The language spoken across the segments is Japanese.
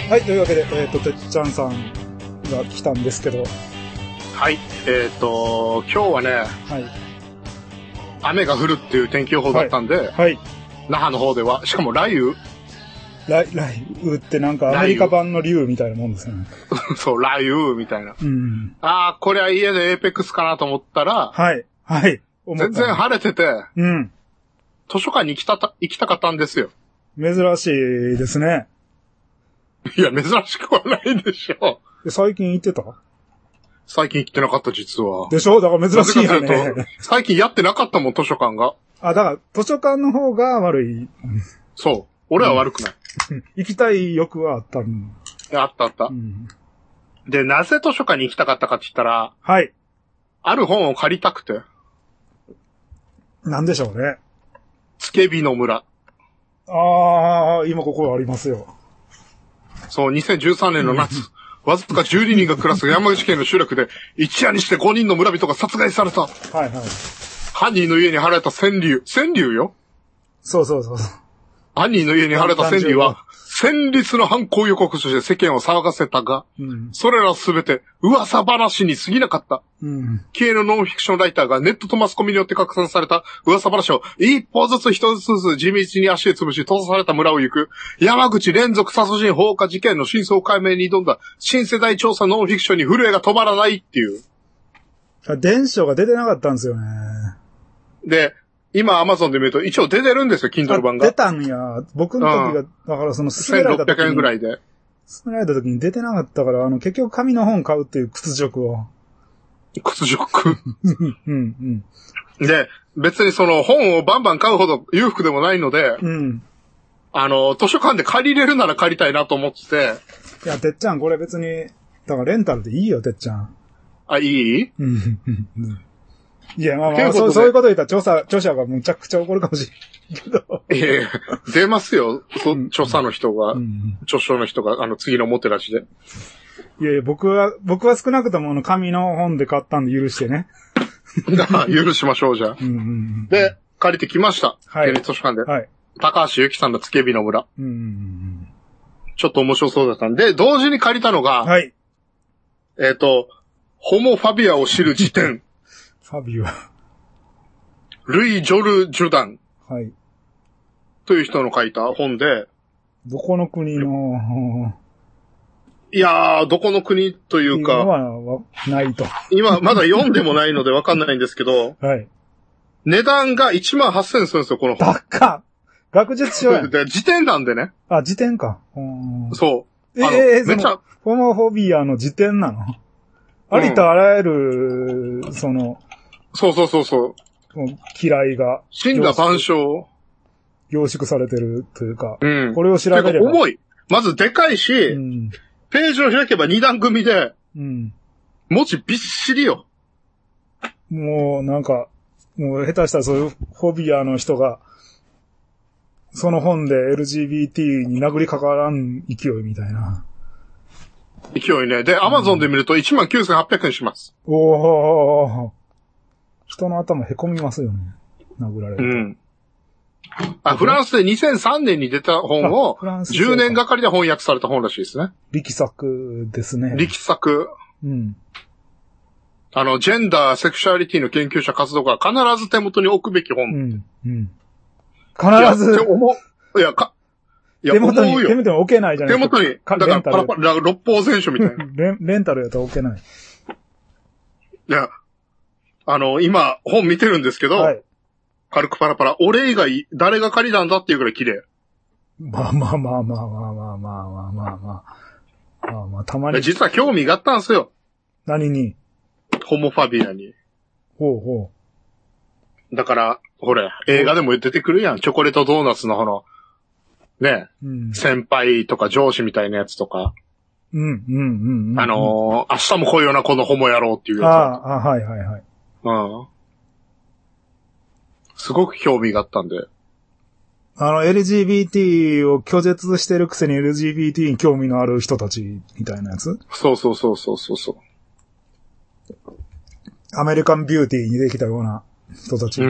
はい、というわけで、てっちゃんさんが来たんですけど。 はい、今日はね、はい、雨が降るっていう天気予報だったんで、はいはい、那覇の方では、しかも雷雨ってなんかアメリカ版の竜みたいなもんですよね。 そう、雷雨みたいな。うん、ああ、これは家でエーペックスかなと思ったら、はい、はい。全然晴れてて、うん。図書館に行きたかったんですよ。 珍しいですね。 いや、珍しくはないでしょ。 最近行ってた？ 最近行ってなかった、実は。 でしょ？だから珍しいよね。 最近やってなかったもん、図書館が。 あ、だから、図書館の方が悪い。 そう。俺は悪くない。 行きたい欲はあったん。 あった。うん、で、なぜ図書館に行きたかったかって言ったら、 はい。 ある本を借りたくて。 なんでしょうね。 つけびの村。 ああ、今ここありますよ。 そう、2013年の夏、わずか12人が暮らす山口県の集落で、一夜にして5人の村人が殺害された。はいはい。犯人の家に貼られた川柳よ。 そう。 犯人の家に貼られた川柳は、戦慄の犯行予告として世間を騒がせたが、うん、それらすべて噂話に過ぎなかった。うん、気鋭のノンフィクションライターがネットとマスコミによって拡散された噂話を一歩ずつ一つずつ地道に足で潰し閉ざされた村を行く山口連続殺人放火事件の真相解明に挑んだ新世代調査ノンフィクションに震えが止まらないっていう。 伝承が出てなかったんですよね。 で、今 Amazon で見ると一応出てるんですよ、Kindle 版が。 出たんや。僕の時が、だからその勧められた時に。 1600円ぐらいで。 勧められた時に出てなかったから、結局紙の本買うっていう屈辱を。 屈辱うん。で、別にその本をバンバン買うほど裕福でもないので、うん。図書館で借りれるなら借りたいなと思ってて。 いや、てっちゃんこれ別に、だからレンタルでいいよ、てっちゃん。 あ、いい？ うん。いや、まあ、そういうこと言ったら著者がむちゃくちゃ怒るかもしれんけど。 出ますよ。著者の人が、著書の人が、次のモテラジで。 いや、僕は少なくとも紙の本で買ったんで許してね。 許しましょう、じゃあ。で、借りてきました。はい。図書館で。はい。高橋由紀さんのつけびの村。ちょっと面白そうだったんで、同時に借りたのが、はい。ホモファビアを知る辞典。 ファビア。 ルイ・ジョル・ジュダン。 はい。 という人の書いた本で。 どこの国のいやー、どこの国というか。 今はないと。 今、まだ読んでもないのでわかんないんですけど。はい。値段が18,000円するんですよ、この本。 高っ！学術書やん。 辞典なんでね。 あ、辞典か。 そう。 めっちゃ。ホモフォビアの辞典なの？ありとあらゆる、 そう。 嫌いが。 死んだ万象。 凝縮されてるというか。 うん。 これを調べれば。 重い。まずでかいし、うん、ページを開けば2段組で、うん。文字びっしりよ。 もう下手したらそういうフォビアの人が、その本で LGBT に殴りかからん勢いみたいな。 勢いね。で、Amazon で見ると 19,800 円します。 おー。人の頭へこみますよね。殴られると。うん。 フランスで2003年に出た本を、10年がかりで翻訳された本らしいですね。 力作ですね。 力作。うん。ジェンダー、セクシュアリティの研究者活動家が必ず手元に置くべき本。うん。うん。 必ず。 手元に置けないじゃないですか。 手元に、だからパラパラ、六法全書みたいな。 レンタルやったら置けない。 いや、今、本見てるんですけど、はい、軽くパラパラ、俺以外、誰が借りたんだっていうくらい綺麗。 まあ、たまに。 実は興味があったんですよ。 何に？ ホモファビアに。 ほう。だから、ほれ、映画でも出てくるやん。チョコレートドーナツのね、うん、先輩とか上司みたいなやつとか。明日も来いよな、このホモ野郎っていうやつ。 はい。 うん。すごく興味があったんで。 LGBT を拒絶してるくせに LGBT に興味のある人たちみたいなやつ？ そう。 アメリカンビューティーにできたような人たち。うん。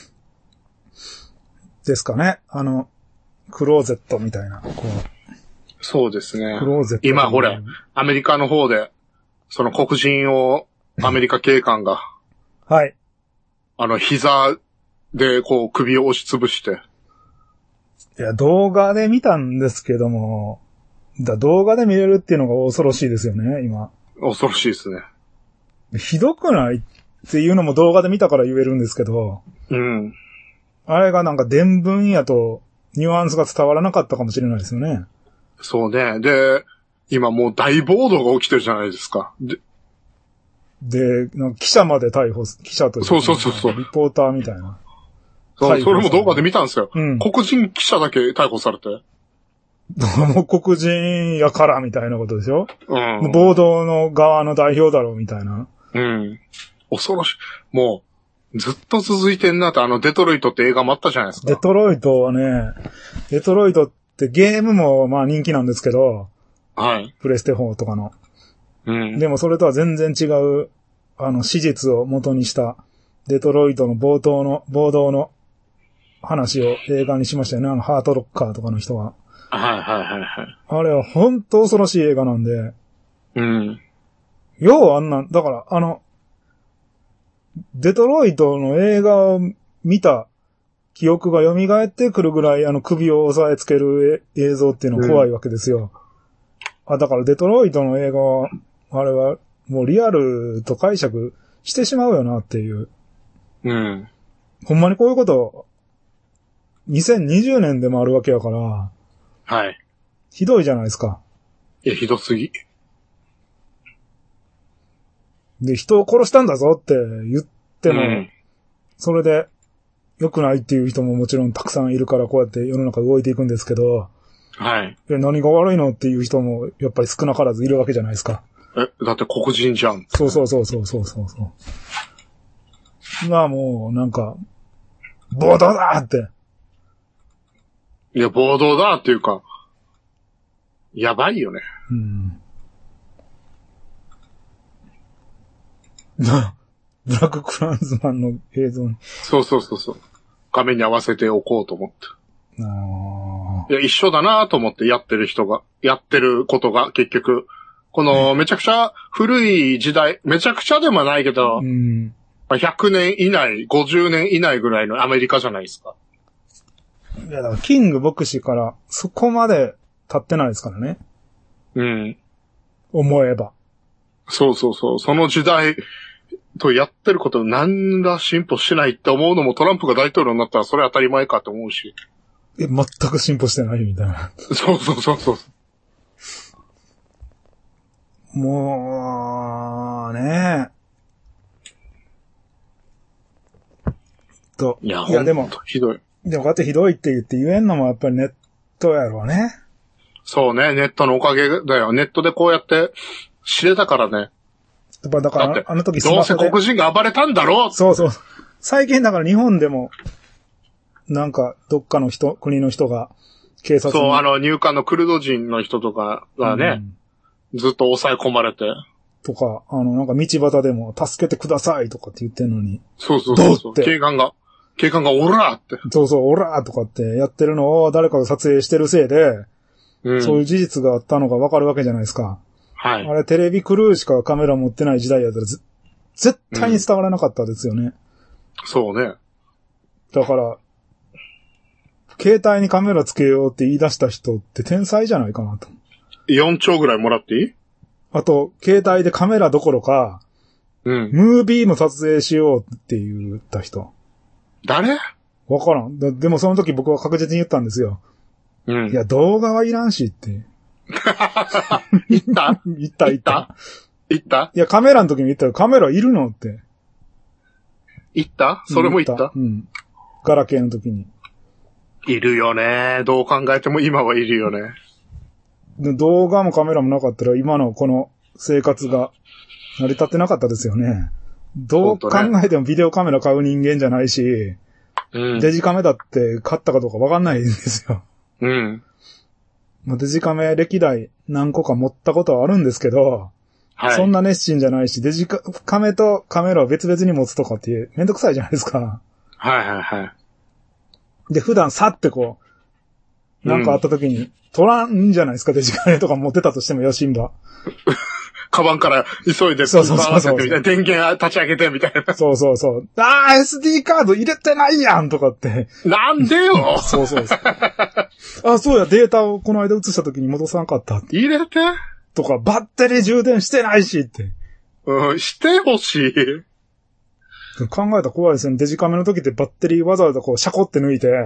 ですかね。クローゼットみたいな、 そうですね。 クローゼット。 今、これ、アメリカの方で、その黒人をアメリカ警官が、 はい。 膝でこう首を押しつぶして。 いや、動画で見たんですけども、動画で見れるっていうのが恐ろしいですよね、今。 恐ろしいですね。 ひどくないっていうのも動画で見たから言えるんですけど、 うん。 あれがなんか伝聞やとニュアンスが伝わらなかったかもしれないですよね。 そうね。で、今もう大暴動が起きてるじゃないですか。 で、なんか記者まで逮捕、記者というか、 そう。 リポーターみたいな。 そう、それも動画で見たんですよ。 うん。 黒人記者だけ逮捕されて。 もう黒人やからみたいなことでしょ？ うん。 暴動の側の代表だろうみたいな。 うん。恐ろしい。もう、ずっと続いてんなって、デトロイトって映画もあったじゃないですか。 デトロイトってゲームもまあ人気なんですけど、 はい。 プレステ4とかの。 うん。 でもそれとは全然違う、史実を元にしたデトロイトの暴動の話を映画にしましたよね。ハートロッカーとかの人は。 はい。 あれは本当恐ろしい映画なんで。 うん。 ようあんな、だからデトロイトの映画を見た記憶が蘇ってくるぐらい首を押さえつける映像っていうのは怖いわけですよ。だからデトロイトの映画は、あれはもうリアルと解釈してしまうよなっていう。 うん。 ほんまにこういうこと、2020年でもあるわけやから、 はい。 ひどいじゃないですか。 いや、ひどすぎ。 で、人を殺したんだぞって言っても、それで良くないっていう人ももちろんたくさんいるからこうやって世の中動いていくんですけど、 はい。 何が悪いのっていう人もやっぱり少なからずいるわけじゃないですか。 だって黒人じゃん。 そう。まあもうなんか、暴動だって。 いや、暴動だっていうか、やばいよね。 うん。ブラッククランズマンの映像に。 そう。画面に合わせておこうと思って。いや、一緒だなと思ってやってることが結局、このめちゃくちゃ古い時代、めちゃくちゃでもないけど、100年以内、50年以内ぐらいのアメリカじゃないですか。 いや、だからキング牧師からそこまで経ってないですからね。 うん。 思えば。 そう。その時代とやってること何ら進歩しないって思うのもトランプが大統領になったらそれ当たり前かと思うし。 全く進歩してないみたいな。 そう。 もう、ねいやでも、ひどい。 でもこうやってひどいって言えんのもやっぱりネットやろうね。 そうね、ネットのおかげだよ。ネットでこうやって知れたからね。 だからあの時どうせ黒人が暴れたんだろう。 そう。最近だから日本でも、なんかどっかの国の人が警察に。 そう、入管のクルド人の人とかがね、ずっと抑え込まれて。 とか、なんか道端でも助けてくださいとかって言ってんのに。 そう。警官がオラーって。 そう、オラーとかってやってるのを誰かが撮影してるせいで、そういう事実があったのがわかるわけじゃないですか。 はい。 あれテレビクルーしかカメラ持ってない時代やったら絶対に伝わらなかったですよね。 そうね。 だから、携帯にカメラつけようって言い出した人って天才じゃないかなと。 4兆ぐらいもらっていい？ あと、携帯でカメラどころか、ムービーも撮影しようって言った人。 誰？ わからん。でもその時僕は確実に言ったんですよ。いや、動画はいらんしって。 言ったいや、カメラの時に言ったよ。カメラいるのって。 言った？それも言った？ ガラケーの時に。 いるよね。どう考えても今はいるよね。 動画もカメラもなかったら今のこの生活が成り立ってなかったですよね。どう考えてもビデオカメラ買う人間じゃないし、デジカメだって買ったかどうかわかんないんですよ。デジカメ歴代何個か持ったことはあるんですけど、そんな熱心じゃないし、デジカメとカメラを別々に持つとかってめんどくさいじゃないですか。で、普段さってこう、 なんかあった時に、撮らんじゃないですか、デジカメとか持ってたとしても、ヨシンバ。 カバンから急いで、 そう。 電源立ち上げてみたいな。 そう。SD カード入れてないやんとかって。 なんでよそう。そうや、データをこの間移した時に戻さんかったって。 入れてとか、バッテリー充電してないしって。 してほしい。 考えたら怖いですよね。デジカメの時ってバッテリーわざわざこう、シャコって抜いて、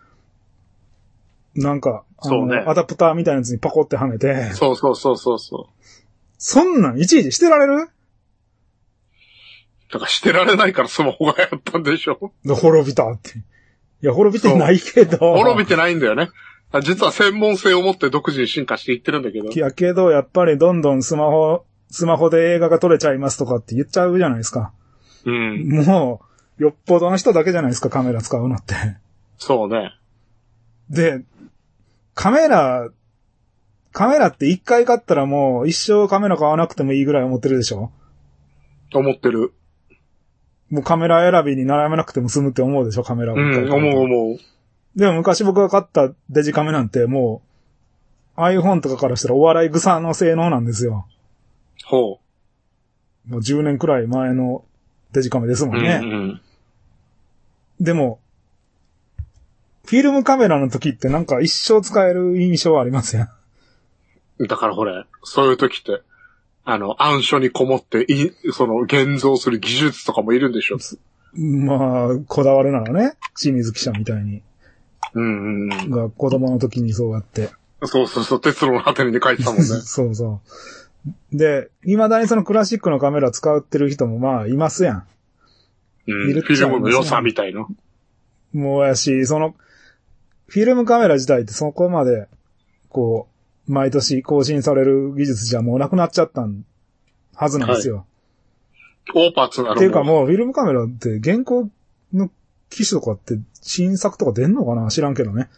なんか、 そうね。 アダプターみたいなやつにパコってはめて。 そう。 そんなんいちいちしてられる？ だからしてられないからスマホがやったんでしょ。 滅びたって。いや、滅びてないけど。 滅びてないんだよね。実は専門性を持って独自に進化していってるんだけど。 いやけど、やっぱりどんどんスマホで映画が撮れちゃいますとかって言っちゃうじゃないですか。 うん。 もう、よっぽどの人だけじゃないですか、カメラ使うのって。 そうね。 で、カメラって一回買ったらもう一生カメラ買わなくてもいいぐらい思ってるでしょ？ 思ってる。 もうカメラ選びに悩まなくても済むって思うでしょ、カメラを。 思う。 でも昔僕が買ったデジカメなんてもう iPhone とかからしたらお笑い草の性能なんですよ。 ほう。もう10年くらい前のデジカメですもんね。でも、フィルムカメラの時ってなんか一生使える印象はありますよ。 だからほれ、そういう時って、暗所にこもって、現像する技術とかもいるんでしょ。 まあ、こだわるならね、清水記者みたいに。が子供の時にそうやって。 そう、鉄路の果てに書いてたもんね。 そう。で、未だにそのクラシックのカメラ使ってる人もまあ、いますやん。 フィルムの良さみたいな。 もうやし、フィルムカメラ自体ってそこまで、こう、毎年更新される技術じゃもうなくなっちゃったはずなんですよ。 はい、オーパーツなのっていうかもうフィルムカメラって現行の機種とかって新作とか出んのかな？知らんけどね。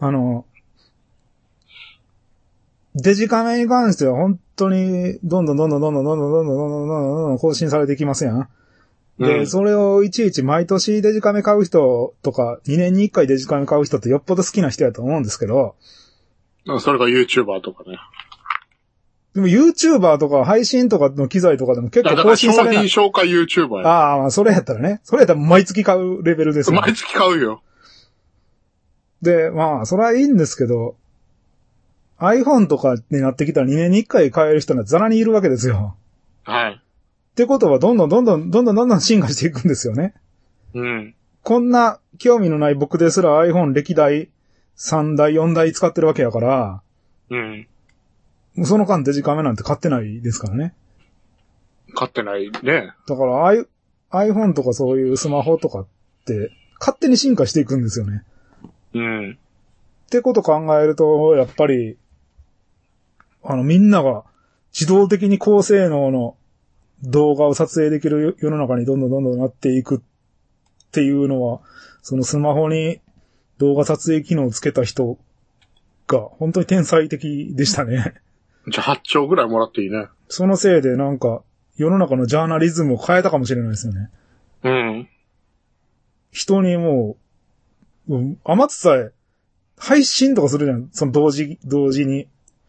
デジカメに関しては本当にどんどん更新されていきますやん。で、それをいちいち毎年デジカメ買う人とか、2年に1回デジカメ買う人ってよっぽど好きな人やと思うんですけど。 それが YouTuber とかね。 でも YouTuber とか配信とかの機材とかでも結構更新されない。 商品紹介 YouTuber や。 ああ、まあそれやったらね。それやったら毎月買うレベルですよ、ね。 毎月買うよ。 で、まあ、それはいいんですけど、iPhone とかになってきたら2年に1回買える人がザラにいるわけですよ。 はい。 ってことはどんどん進化していくんですよね。こんな興味のない僕ですら iPhone 歴代3台4台使ってるわけやから、もうその間デジカメなんて買ってないですからね。 買ってないね。 だから iPhone とかそういうスマホとかって勝手に進化していくんですよね。ってこと考えると、やっぱり、みんなが自動的に高性能の動画を撮影できる世の中にどんどんなっていくっていうのは、そのスマホに動画撮影機能をつけた人が本当に天才的でしたね。 じゃあ8兆ぐらいもらっていいね。 そのせいでなんか世の中のジャーナリズムを変えたかもしれないですよね。人にもう、余ってさえ配信とかするじゃん。その同時に。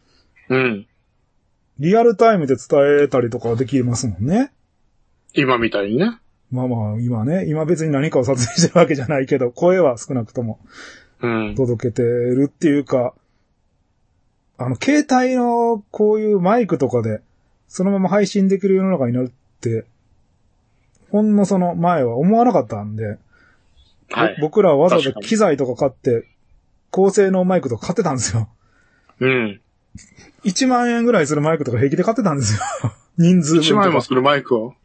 リアルタイムで伝えたりとかできますもんね。 今みたいにね。 まあ今別に何かを撮影してるわけじゃないけど、声は少なくとも、届けてるっていうか、携帯のこういうマイクとかで、そのまま配信できる世の中になるって、ほんのその前は思わなかったんで、僕らはわざわざ機材とか買って、高性能マイクとか買ってたんですよ。1万円ぐらいするマイクとか平気で買ってたんですよ。人数分とか。 1万円もするマイクを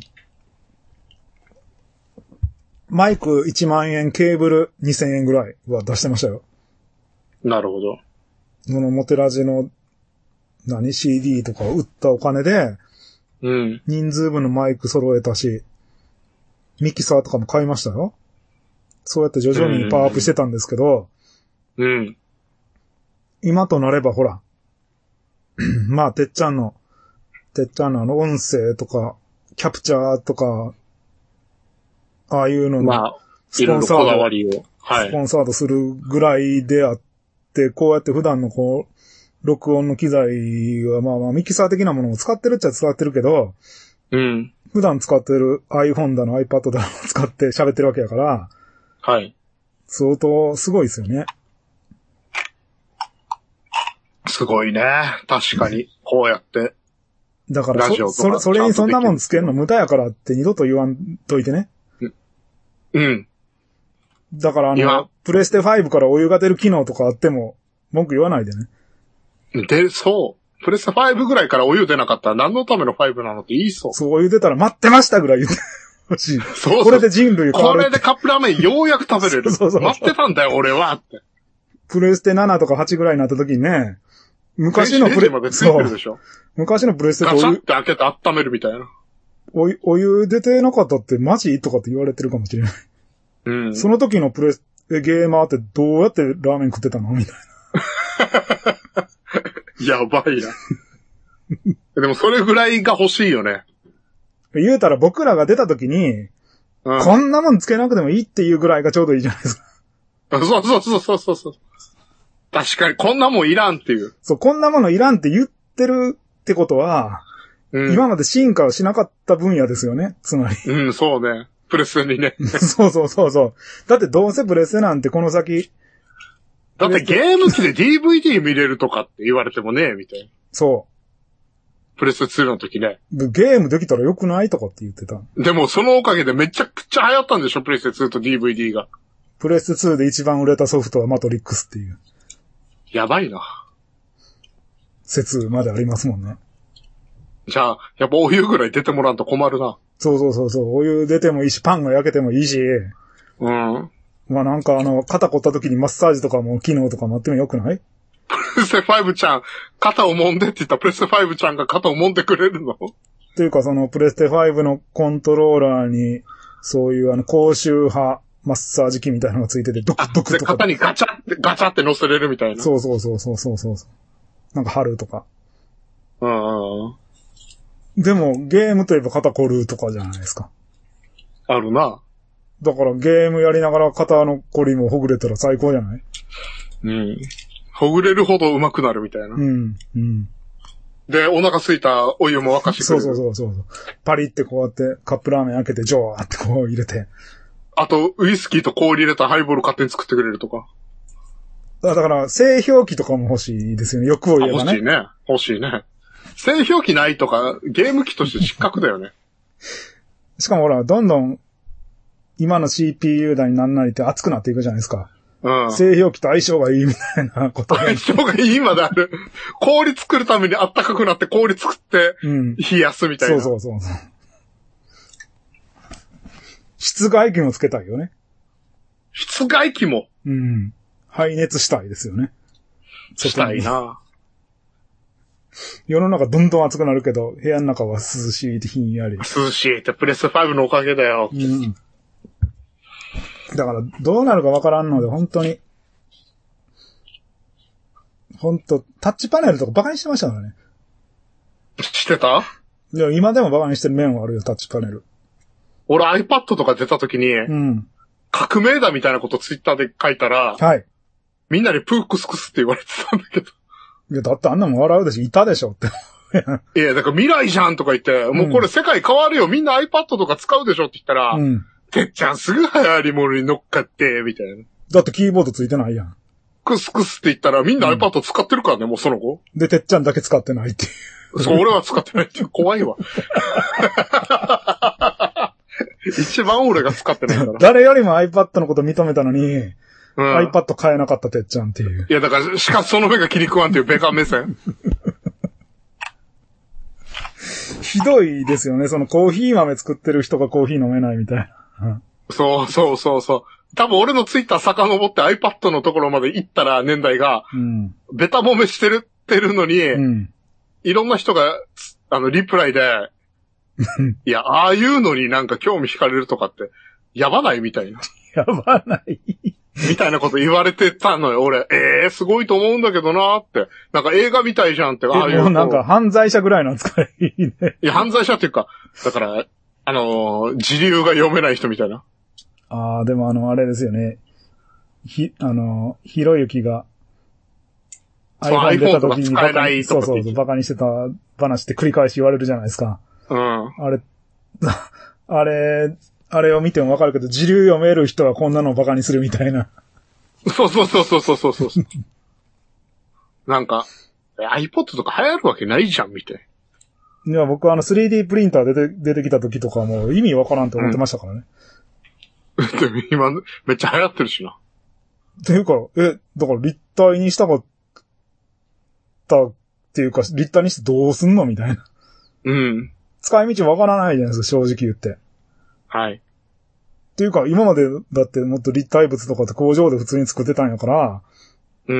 マイク1万円、ケーブル2000円ぐらいは出してましたよ。 なるほど。 このモテラジの、CD とかを売ったお金で、人数分のマイク揃えたし、ミキサーとかも買いましたよ。そうやって徐々にパワーアップしてたんですけど、今となればほら、まあ、てっちゃんの音声とか、キャプチャーとか、ああいうのの、 いろいろこだわりを。 スポンサードするぐらいであっってこうやって普段のこう、録音の機材はまあまあミキサー的なものを使ってるっちゃ使ってるけど、 うん。 普段使ってる iPhone だの iPad だの使って喋ってるわけやから、 はい。 相当すごいですよね。 すごいね。確かに。こうやって。 だからそれにそんなもんつけんの無駄やからって二度と言わんといてね。 うん。 だからプレステ5からお湯が出る機能とかあっても文句言わないでね。 そう。プレステ5ぐらいからお湯出なかったら何のための5なのって言いそう。 そう、お湯出たら待ってましたぐらい言ってほしい。 そう。 これで人類変わる。 これでカップラーメンようやく食べれる。そう。待ってたんだよ、俺はって。 プレステ7とか8ぐらいになった時にね、昔のプレステガチャって開けて温めるみたいな。 お湯出てなかったってマジとかって言われてるかもしれない。うん。その時のプレステゲーマーってどうやってラーメン食ってたのみたいな。やばいな。でもそれぐらいが欲しいよね。 言うたら僕らが出た時に、こんなもんつけなくてもいいっていうぐらいがちょうどいいじゃないですか。 そう。確かに、こんなもんいらんっていう。 そう、こんなものいらんって言ってるってことは、今まで進化をしなかった分野ですよね、つまり。 うん、そうね。プレステにね。 そう。だってどうせプレステなんてこの先。 だってゲーム機で DVD 見れるとかって言われてもね、みたいな。 そう。 プレステ2の時ね。 ゲームできたらよくないとかって言ってた。 でもそのおかげでめちゃくちゃ流行ったんでしょ、プレステ2と DVD が。 プレステ2で一番売れたソフトはマトリックスっていう。 やばいな。 説までありますもんね。 じゃあ、やっぱお湯ぐらい出てもらうと困るな。 そう。お湯出てもいいし、パンが焼けてもいいし。 うん。 まあなんか肩凝った時にマッサージとかも機能とかもあってもよくない？ プレステ5ちゃん、肩を揉んでって言ったらプレステ5ちゃんが肩を揉んでくれるの？ というかそのプレステ5のコントローラーに、そういう高周波マッサージ機みたいなのがついてて、ドクドクとか。 肩にガチャって乗せれるみたいな。 そう。なんか貼るとか。でも、ゲームといえば肩凝るとかじゃないですか。 あるな。 だからゲームやりながら肩の凝りもほぐれたら最高じゃない？ うん。ほぐれるほど上手くなるみたいな。 うん。 で、お腹空いたお湯も沸かしてくれる。 そう。パリってこうやってカップラーメン開けてジョーってこう入れて。 あと、ウイスキーと氷入れたハイボール勝手に作ってくれるとか。 だから、製氷機とかも欲しいですよね。欲を言えばね。 欲しいね。製氷機ないとか、ゲーム機として失格だよね。 しかもほら、どんどん、今の CPU だになんなりって熱くなっていくじゃないですか。うん。製氷機と相性がいいみたいなこと相性がいいまである。氷作るために暖かくなって氷作って、冷やすみたいな。 そう。室外機もつけたいよね。 室外機も？ うん。排熱したいですよね。 したいな。 世の中どんどん暑くなるけど、部屋の中は涼しいってひんやり。 涼しいってプレステ5のおかげだよ。 うん。だから、どうなるかわからんので、本当に。タッチパネルとかバカにしてましたからね。 してた？ いや、今でもバカにしてる面はあるよ、タッチパネル。 俺 iPad とか出た時に、革命だみたいなことツイッターで書いたら、 はい。 みんなにプークスクスって言われてたんだけど。 いや、だってあんなもん笑うでしょ、いたでしょって。 いや、だから未来じゃんとか言って、もうこれ世界変わるよ、みんな iPad とか使うでしょって言ったら、てっちゃんすぐ流行り物に乗っかって、みたいな。 だってキーボードついてないやん。 クスクスって言ったらみんな iPad 使ってるからね、もうその後。 で、てっちゃんだけ使ってないっていう。 そう、俺は使ってないって怖いわ。一番俺が使ってないから。 誰よりも iPad のこと認めたのに、iPad 買えなかったてっちゃんっていう。 いや、だから、しかしその目が気に食わんっていうベカ目線。 ひどいですよね。そのコーヒー豆作ってる人がコーヒー飲めないみたいな。 そう。多分俺のツイッター遡って iPad のところまで行ったら年代が、ベタ褒めしてるのに、いろんな人が、リプライで、いや、ああいうのになんか興味惹かれるとかって、やばないみたいな。 やばないみたいなこと言われてたのよ、俺。すごいと思うんだけどなーって。なんか映画みたいじゃんって、ああいう。 もうなんか犯罪者ぐらいなんですかね。 いや、犯罪者っていうか、だから、時流が読めない人みたいな。 ああ、でもあれですよね。ひろゆきが、 iPhone 出た時に使えないとかそう、バカにしてた話って繰り返し言われるじゃないですか。 うん。 あれを見てもわかるけど、時流読める人はこんなのをバカにするみたいな。 そう。なんか、iPod とか流行るわけないじゃん、みたい。 いや、僕3D プリンター出てきた時とかもう意味わからんと思ってましたからね。 でも今、めっちゃ流行ってるしな。 っていうか、だから立体にしたかったっていうか、立体にしてどうすんのみたいな。 うん。 使い道わからないじゃないですか、正直言って。 はい。 っていうか、今までだってもっと立体物とかって工場で普通に作ってたんやから、 うん。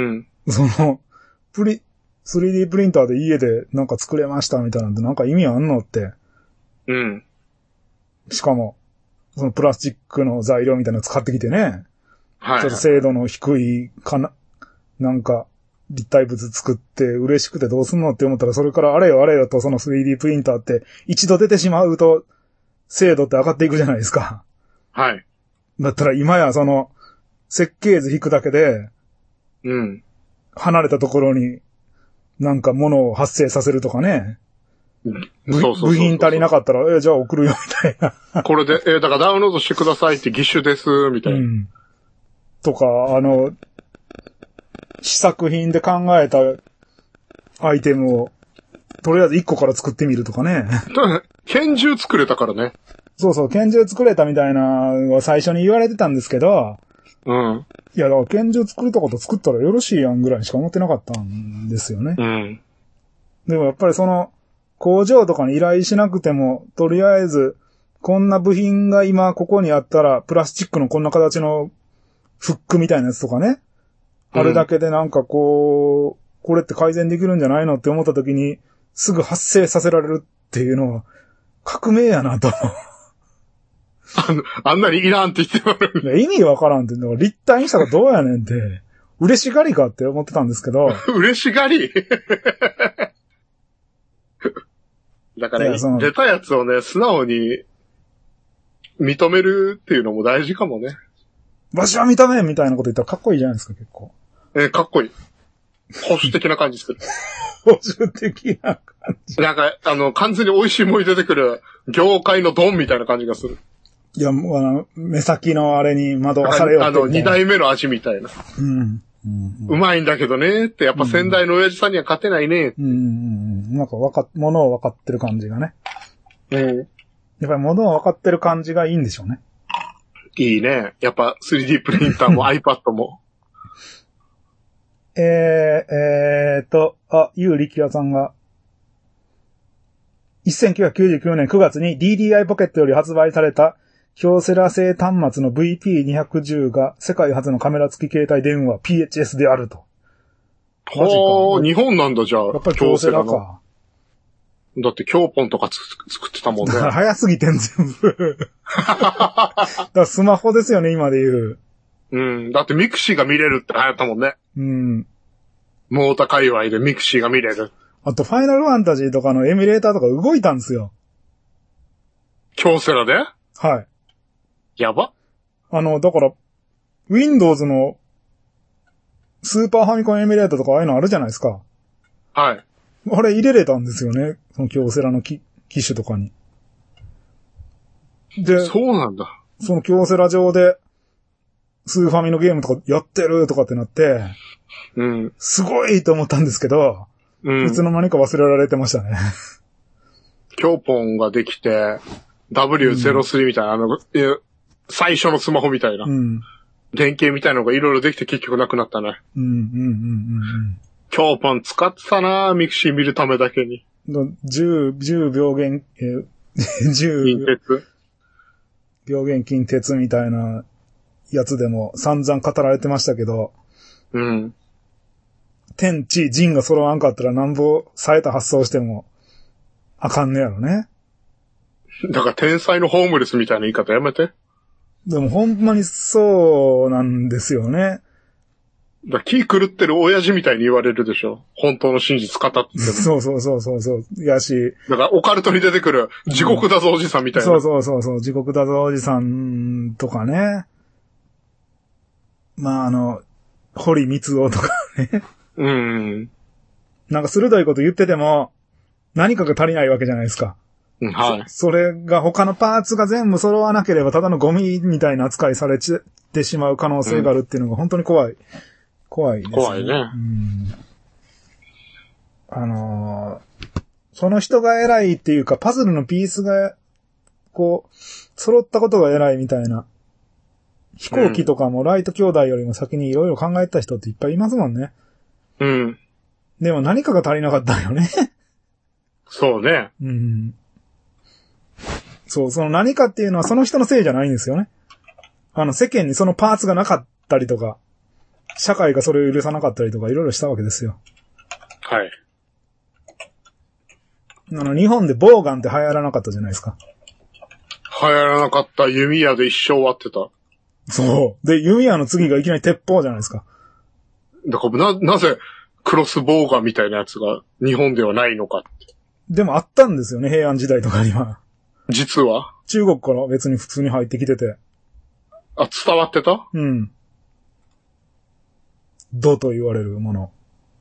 3D プリンターで家でなんか作れましたみたいなんでなんか意味あんのって。 うん。 しかも、そのプラスチックの材料みたいなの使ってきてね。 はい。 ちょっと精度の低いなんか立体物作って嬉しくてどうすんのって思ったらそれからあれよとその 3D プリンターって一度出てしまうと精度って上がっていくじゃないですか。 はい。 だったら今やその設計図引くだけで、 うん。 離れたところになんか物を発生させるとかね。部品足りなかったら、じゃあ送るよみたいな。 これで、だからダウンロードしてくださいって義手です、みたいな。うん。 とか、試作品で考えたアイテムを、とりあえず1個から作ってみるとかね。 拳銃作れたからね。 そう、拳銃作れたみたいなのは最初に言われてたんですけど、 うん。 いや、だから拳銃作りたこと作ったらよろしいやんぐらいにしか思ってなかったんですよね。 うん。 でもやっぱりその、工場とかに依頼しなくても、とりあえず、こんな部品が今ここにあったら、プラスチックのこんな形のフックみたいなやつとかね。あれだけでなんかこれって改善できるんじゃないのって思った時に、すぐ発生させられるっていうのは、革命やなと。 あんなにいらんって言ってもらう。意味わからんって、立体にしたらどうやねんって、嬉しがりかって思ってたんですけど。 嬉しがりだから、出たやつをね、素直に認めるっていうのも大事かもね。 わしは認めんみたいなこと言ったらかっこいいじゃないですか、結構。 かっこいい。保守的な感じする。 保守的な感じ。 なんか、完全に美味しいもの出てくる、業界のドンみたいな感じがする。 いや、もう目先のあれに惑わされよって二代目の味みたいな。 うん。 うまいんだけどねって、やっぱ先代の親父さんには勝てないね。 なんか物を分かってる感じがね。やっぱり物を分かってる感じがいいんでしょうね。 いいね。やっぱ 3D プリンターも iPad も。 ゆうりきやさんが、1999年9月に DDI ポケットより発売された京セラ製端末の VP210 が世界初のカメラ付き携帯電話 PHS であると。 マジか。日本なんだじゃあ。 やっぱり京セラか。 だって京ポンとか作ってたもんね。 早すぎてん全部。だからスマホですよね、今で言う。 うん。だってミクシーが見れるって流行ったもんね。 うん。 モータ界隈でミクシーが見れる。 あと、ファイナルファンタジーとかのエミュレーターとか動いたんですよ。 京セラで？ はい。 やば？ だから、Windows のスーパーファミコンエミュレーターとかああいうのあるじゃないですか。 はい。 あれ入れれたんですよね。その京セラの機種とかに。で、 そうなんだ。 その京セラ上で、スーファミのゲームとかやってるとかってなって、 うん。 すごいと思ったんですけど、 うん。 いつの間にか忘れられてましたね。 京ポンができて、W03 みたいな、最初のスマホみたいな。 うん。 電源みたいなのがいろいろできて結局なくなったね。京ポン使ってたなミクシー見るためだけに。 10病原、10 近鉄病原近鉄みたいなやつでも散々語られてましたけど、 うん。 天地人が揃わんかったらなんぼ冴えた発想してもあかんねやろね。 だから天才のホームレスみたいな言い方やめて。 でもほんまにそうなんですよね。 だ気狂ってる親父みたいに言われるでしょ。本当の真実語っても。 そう。やし。 だからオカルトに出てくる地獄だぞおじさんみたいな。 そう。地獄だぞおじさんとかね。まあ堀光夫とかね。 うん。 なんか鋭いこと言ってても、何かが足りないわけじゃないですか。 はい。 それが他のパーツが全部揃わなければ、ただのゴミみたいな扱いされてしまう可能性があるっていうのが本当に怖い。怖いですね。 怖いね。 その人が偉いっていうか、パズルのピースが、こう、揃ったことが偉いみたいな。飛行機とかもライト兄弟よりも先にいろいろ考えた人っていっぱいいますもんね。 うん。 でも何かが足りなかったんよね。 そうね。 うん。そう、その何かっていうのはその人のせいじゃないんですよね。世間にそのパーツがなかったりとか、社会がそれを許さなかったりとかいろいろしたわけですよ。 はい。 日本でボウガンって流行らなかったじゃないですか。 流行らなかった弓矢で一生終わってた。 そう。で、弓矢の次がいきなり鉄砲じゃないですか。 だからなぜクロスボウガンみたいなやつが日本ではないのかって。 でもあったんですよね、平安時代とかには。 実は中国から別に普通に入ってきてて。 あ、伝わってた？ うん。土と言われるもの。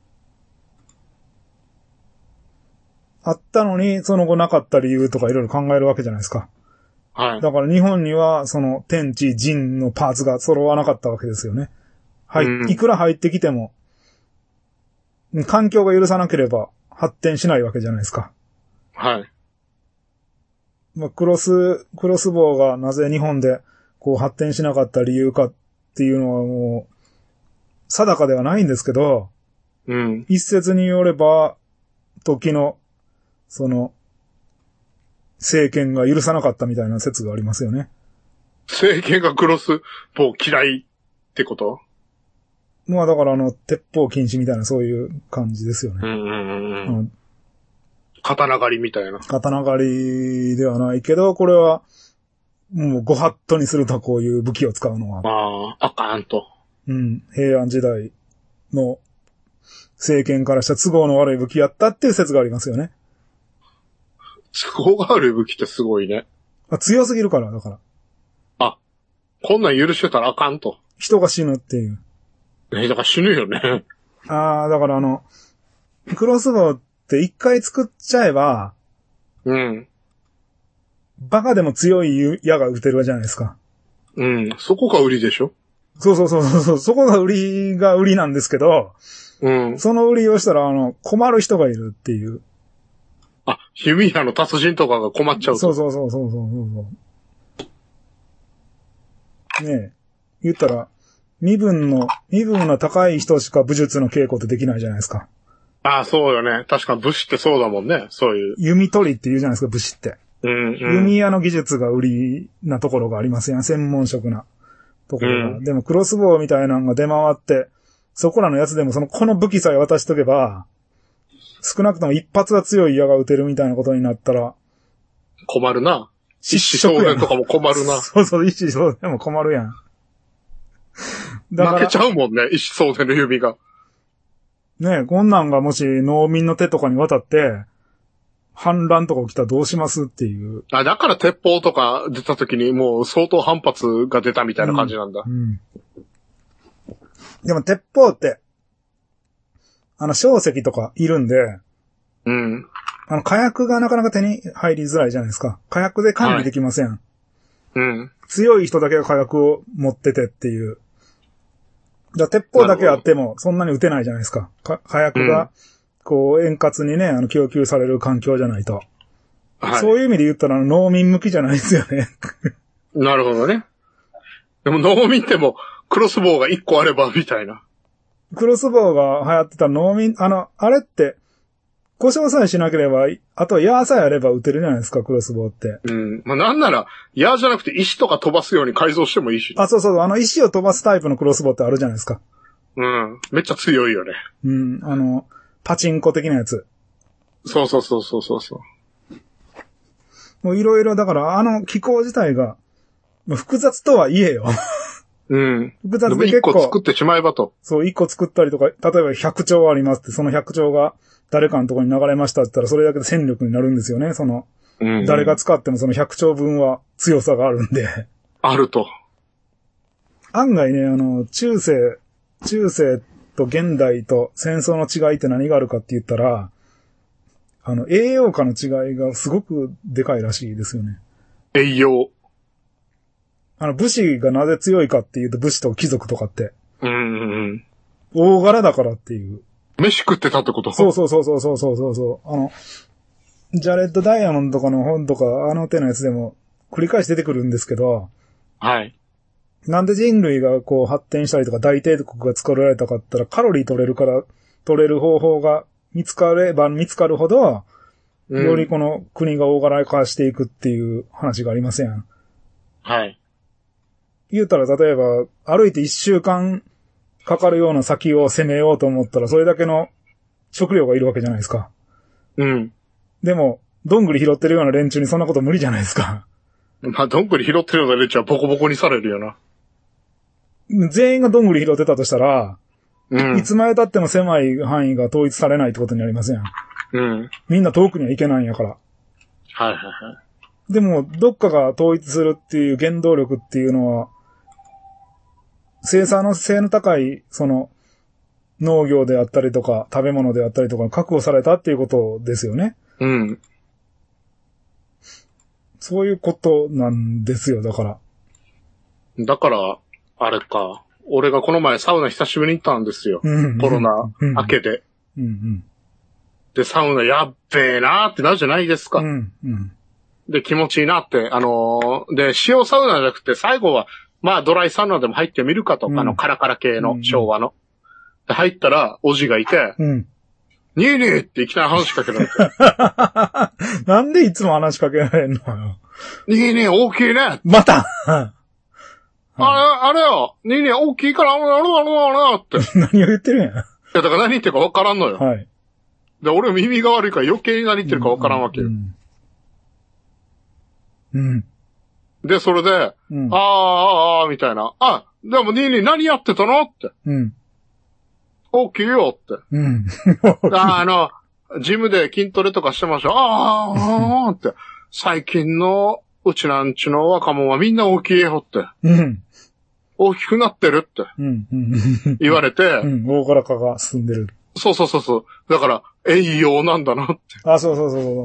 あったのに、その後なかった理由とかいろいろ考えるわけじゃないですか。 はい。 だから日本には、その天地人のパーツが揃わなかったわけですよね。はい。いくら入ってきても、環境が許さなければ発展しないわけじゃないですか。 はい。 まあ、クロスボウがなぜ日本でこう発展しなかった理由かっていうのはもう、定かではないんですけど、 うん。 一説によれば、時の、その、政権が許さなかったみたいな説がありますよね。 政権がクロスボウ嫌いってこと？ まあだから鉄砲禁止みたいなそういう感じですよね。 刀狩りみたいな。 刀狩りではないけど、これは、もうご法度にするとこういう武器を使うのは。 ああ、あかんと。 うん。平安時代の政権からした都合の悪い武器やったっていう説がありますよね。 都合が悪い武器ってすごいね。 強すぎるから、だから。 あ、こんなん許してたらあかんと。 人が死ぬっていう。 だから死ぬよね。 だからクロスボウって一回作っちゃえば、 うん。 バカでも強い矢が撃てるじゃないですか。 うん。そこが売りでしょ？ そう。そこが売りなんですけど、 うん。 その売りをしたら、困る人がいるっていう。 あ、弓矢の達人とかが困っちゃうと。 そう。ねえ。言ったら、身分の高い人しか武術の稽古ってできないじゃないですか。 ああ、そうよね。確か武士ってそうだもんね。そういう。 弓取りって言うじゃないですか、武士って。弓矢の技術が売りなところがありますやん。専門職なところが。でもクロスボウみたいなのが出回って、そこらのやつでもこの武器さえ渡しとけば、少なくとも一発は強い矢が撃てるみたいなことになったら。 困るな。一子相伝とかも困るな。 そう、一子相伝も困るやん。 負けちゃうもんね、一子相伝の弓が。 ねえ、こんなんがもし農民の手とかに渡って、反乱とか起きたらどうしますっていう。 あ、だから鉄砲とか出た時にもう相当反発が出たみたいな感じなんだ。 でも鉄砲って、硝石とかいるんで、 うん。 火薬がなかなか手に入りづらいじゃないですか。火薬で管理できません。はい、 うん。 強い人だけが火薬を持っててっていう。鉄砲だけあってもそんなに撃てないじゃないですか。火薬が、円滑にね、供給される環境じゃないと。はい、そういう意味で言ったら農民向きじゃないですよね。 なるほどね。でも農民ってもクロスボウが1個あればみたいな。 クロスボウが流行ってた農民、あれって、故障さえしなければ、あと矢さえあれば撃てるじゃないですか、クロスボウって。 うん。まあ、なんなら、矢じゃなくて石とか飛ばすように改造してもいいし。 そう、石を飛ばすタイプのクロスボウってあるじゃないですか。 うん。めっちゃ強いよね。 うん。パチンコ的なやつ。 そう。 もういろいろ、だから、機構自体が、複雑とはいえよ。 うん。 複雑で結構。 1個作ってしまえばと。 そう、1個作ったりとか、例えば100兆ありますって、その100兆が誰かのところに流れましたって言ったら、それだけで戦力になるんですよね。誰が使ってもその100兆分は強さがあるんで。 あると。 案外ね、中世っと現代と戦争の違いって何があるかって言ったら、栄養価の違いがすごくでかいらしいですよね。 栄養。 武士がなぜ強いかっていうと、武士と貴族とかって。 うんうんうん。 大柄だからっていう。 飯食ってたってこと？ そう。ジャレット・ダイヤモンドとかの本とか、手のやつでも繰り返し出てくるんですけど、 はい。 なんで人類がこう発展したりとか大帝国が作られたかって言ったら、カロリー取れるから取れる方法が見つかれば見つかるほど、よりこの国が大柄化していくっていう話がありません。 はい。 言うたら例えば、歩いて1週間かかるような先を攻めようと思ったら、それだけの食料がいるわけじゃないですか。 うん。 でも、どんぐり拾ってるような連中にそんなこと無理じゃないですか。 まあ、どんぐり拾ってるような連中はボコボコにされるよな。 全員がどんぐり拾ってたとしたら、 うん。 いつまで経っても狭い範囲が統一されないってことになりません。 うん。 みんな遠くには行けないんやから。 はいはいはい。 でも、どっかが統一するっていう原動力っていうのは、生産性の高い、農業であったりとか、食べ物であったりとか、確保されたっていうことですよね。 うん。 そういうことなんですよ、だから。 だから、あれか。俺がこの前サウナ久しぶりに行ったんですよ。コロナ明けで。で、サウナやっべえなーってなるじゃないですか。で、気持ちいいなって。で、塩サウナじゃなくて、最後は、まあ、ドライサウナでも入ってみるかとか、カラカラ系の、昭和の。で、入ったら、おじがいて、にえにえっていきなり話しかけられて。 なんでいつも話しかけられんのよ。 にえにえ大きいね。 またあれよ、にえにえ大きいから、って。 何を言ってるんや。いや、だから何言ってるか分からんのよ。 はい。 で、俺耳が悪いから余計に何言ってるか分からんわけよ。で、それで、みたいな。あ、でもにえにえ何やってたのって。大きいよって。ジムで筋トレとかしてました。って。最近のうちなんちの若者はみんな大きいよって。大きくなってるって。言われて。 大柄化が進んでる。 そう。だから、栄養なんだなって。 そう、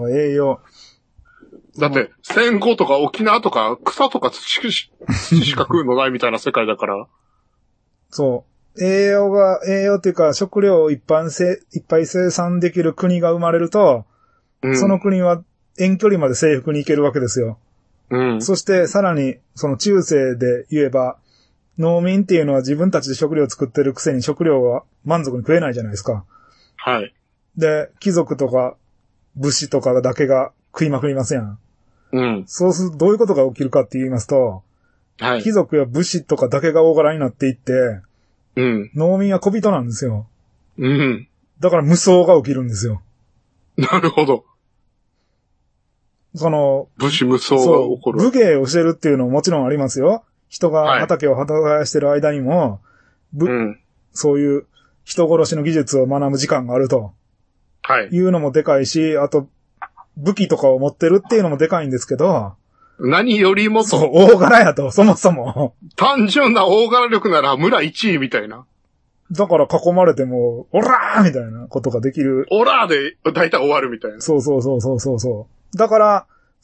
栄養。 だって、戦後とか沖縄とか草とか土しか食うのないみたいな世界だから。 そう。栄養っていうか食料をいっぱい生産できる国が生まれると、その国は遠距離まで征服に行けるわけですよ。そしてさらに、その中世で言えば、農民っていうのは自分たちで食料を作ってるくせに食料は満足に食えないじゃないですか。 はい。 で、貴族とか武士とかだけが食いまくりません。そうするとどういうことが起きるかって言いますと、貴族や武士とかだけが大柄になっていって、農民は小人なんですよ。だから無双が起きるんですよ。 なるほど。武士無双が起こる。 武芸をしてるっていうのももちろんありますよ。人が畑を耕してる間にも、そういう人殺しの技術を学ぶ時間があると。いうのもでかいし、あと、武器とかを持ってるっていうのもでかいんですけど、 何よりもそう、大柄やと、そもそも。 単純な大柄力なら村1位みたいな。 だから囲まれても、オラーみたいなことができる。 オラーで大体終わるみたいな。 そう。だから、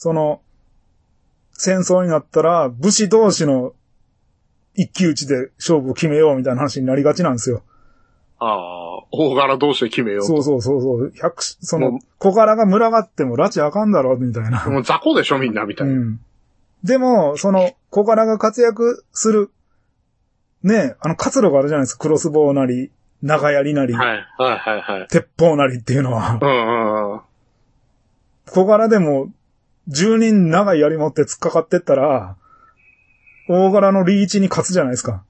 戦争になったら、武士同士の一騎打ちで勝負を決めようみたいな話になりがちなんですよ。 大柄同士で決めよう。 そう。小柄が群がっても拉致あかんだろ、みたいな。 もう雑魚でしょ、みんな、みたいな。 でも、小柄が活躍する、ね、活路があるじゃないですか。クロスボウなり、長槍なり。鉄砲なりっていうのは。小柄でも、10人長い槍持って突っかかってったら、大柄のリーチに勝つじゃないですか。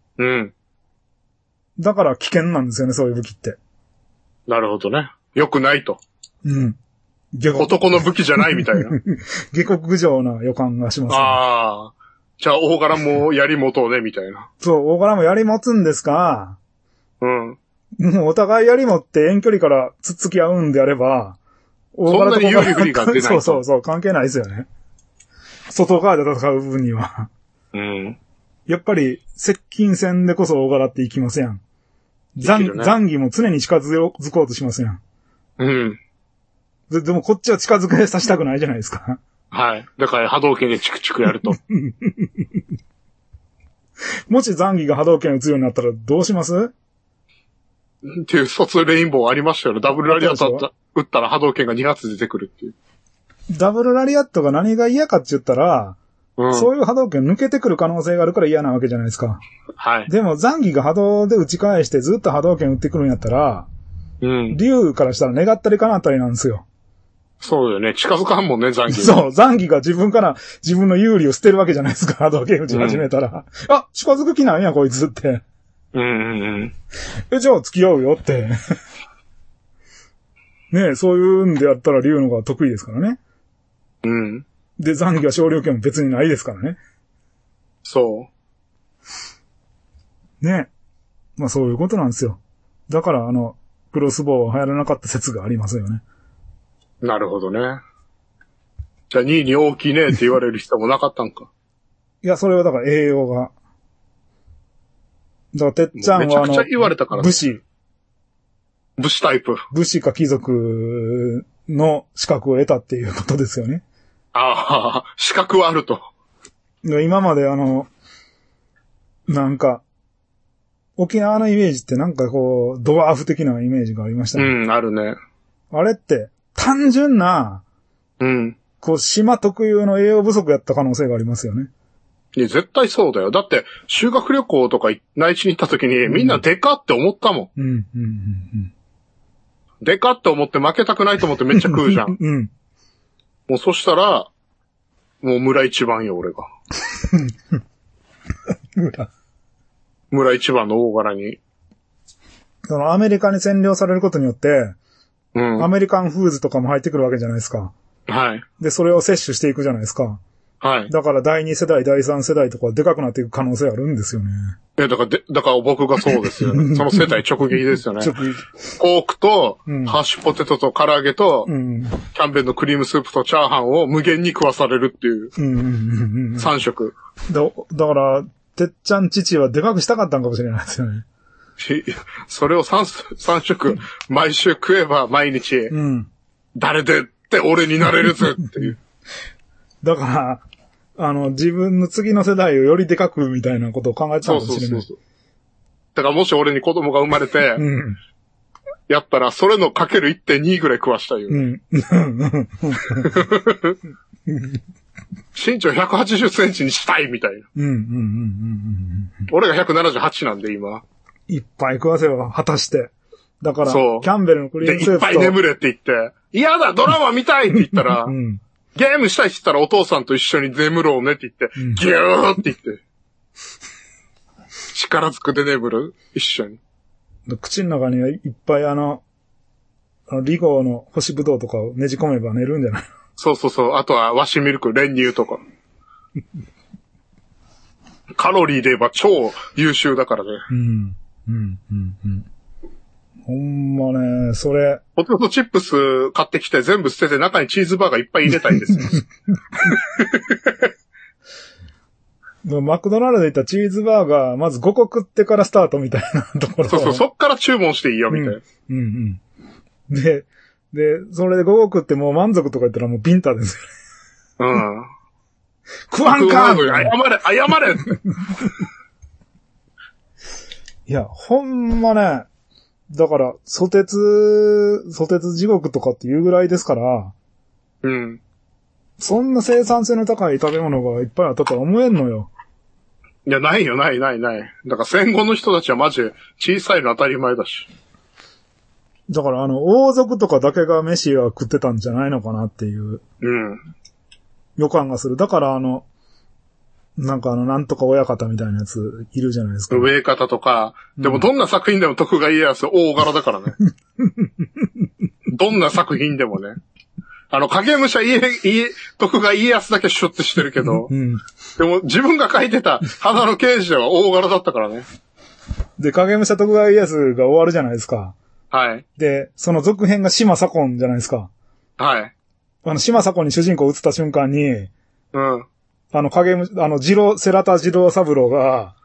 だから危険なんですよね、そういう武器って。 なるほどね。良くないと。男の武器じゃないみたいな。 下克上な予感がしますね。 じゃあ大柄も槍持とうね、みたいな。 そう、大柄も槍持つんですか。もうお互い槍持って遠距離からつっつき合うんであれば、 大柄と小柄そんなに有利不利が出ないと。 そう、関係ないですよね。外側で戦う分には。やっぱり、接近戦でこそ大柄っていきません。 残機も常に近づこうとしますやん。 うん。 でもこっちは近づけさせたくないじゃないですか。 はい。だから波動拳でチクチクやると。 もし残機が波動拳打つようになったらどうします？ っていう卒レインボーありましたよね。ダブルラリアット打ったら波動拳が2発出てくるっていう。 ダブルラリアットが何が嫌かって言ったら、そういう波動拳抜けてくる可能性があるから嫌なわけじゃないですか。 はい。 でも残機が波動で打ち返してずっと波動拳打ってくるんやったら、竜からしたら願ったり叶ったりなんですよ。 そうだよね。近づかんもんね、残機。 そう、残機が自分から自分の有利を捨てるわけじゃないですか、波動拳打ち始めたら。あ、近づく気なんや、こいつって。じゃあ付き合うよって。ねえ、そういうんでやったら竜の方が得意ですからね。で、残機は少量拳も別にないですからね。 そう。 ねえ。まあそういうことなんですよ。だからクロスボウは流行らなかった説がありますよね。 なるほどね。じゃあ2位に大きいねって言われる人もなかったんか。 いや、それはだから栄養が。だからてっちゃんはめちゃくちゃ言われたから、ね。 武士タイプ。 武士か貴族の資格を得たっていうことですよね。 ああ、資格はあると。 今までなんか、沖縄のイメージってなんかこう、ドワーフ的なイメージがありましたね。 あるね。 あれって、単純な、こう、島特有の栄養不足やった可能性がありますよね。 いや、絶対そうだよ。だって、修学旅行とか内地に行った時に、みんなデカって思ったもん。デカって思って負けたくないと思ってめっちゃ食うじゃん。もうそしたら、もう村一番よ、俺が。村一番の大柄に。 アメリカに占領されることによって、アメリカンフーズとかも入ってくるわけじゃないですか。 はい。 で、それを摂取していくじゃないですか。 はい。 だから第2世代、第3世代とかでかくなっていく可能性あるんですよね。 だから僕がそうですよね。その世代直撃ですよね。直撃。ポークと、ハッシュポテトと唐揚げと、キャンベルのクリームスープとチャーハンを無限に食わされるっていう。3食。 だから、てっちゃん父はでかくしたかったんかもしれないですよね。 それを3食、毎週食えば毎日、誰でって俺になれるぜっていう。 だから、自分の次の世代をよりでかくみたいなことを考えてたかもしれない。そう。 だからもし俺に子供が生まれて、やったらそれのかける 1.2 ぐらい食わしたいよ。身長180センチにしたいみたいな。俺が178なんで今。 いっぱい食わせよ、果たして。だから、キャンベルのクリームスープと。 で、いっぱい眠れって言って、嫌だ、ドラマ見たいって言ったら、ゲームしたいって言ったらお父さんと一緒に眠ろうねって言って、ギューって言って。力ずくで眠る一緒に。 口の中にはいっぱいリゴの干しぶどうとかをねじ込めば寝るんじゃない？ そう。あとは和紙ミルク、練乳とか。カロリーで言えば超優秀だからね。 ほんまね、それ。 ポテトチップス買ってきて全部捨てて中にチーズバーガーいっぱい入れたいんですよ。マクドナルドで言ったチーズバーガー、まず5個食ってからスタートみたいなところ。 そう、そっから注文していいよ、みたいな。 で、それで5個食ってもう満足とか言ったらもうビンタですよ。食わんか謝れいや、ほんまね、だから、ソテツ地獄とかっていうぐらいですから、そんな生産性の高い食べ物がいっぱいあったとは思えんのよ。 いや、ないよ、ない。だから戦後の人たちはマジで小さいの当たり前だし。 だから王族とかだけが飯は食ってたんじゃないのかなっていう。予感がする。だからなんかなんとか親方みたいなやついるじゃないですか。 上方とか、でもどんな作品でも徳川家康大柄だからね。どんな作品でもね。影武者徳川家康だけシュッてしてるけど、でも自分が書いてた花の刑事では大柄だったからね。 で、影武者徳川家康が終わるじゃないですか。 はい。 で、その続編が島左近じゃないですか。 はい。 島左近に主人公を移った瞬間に、 世良田次郎三郎が、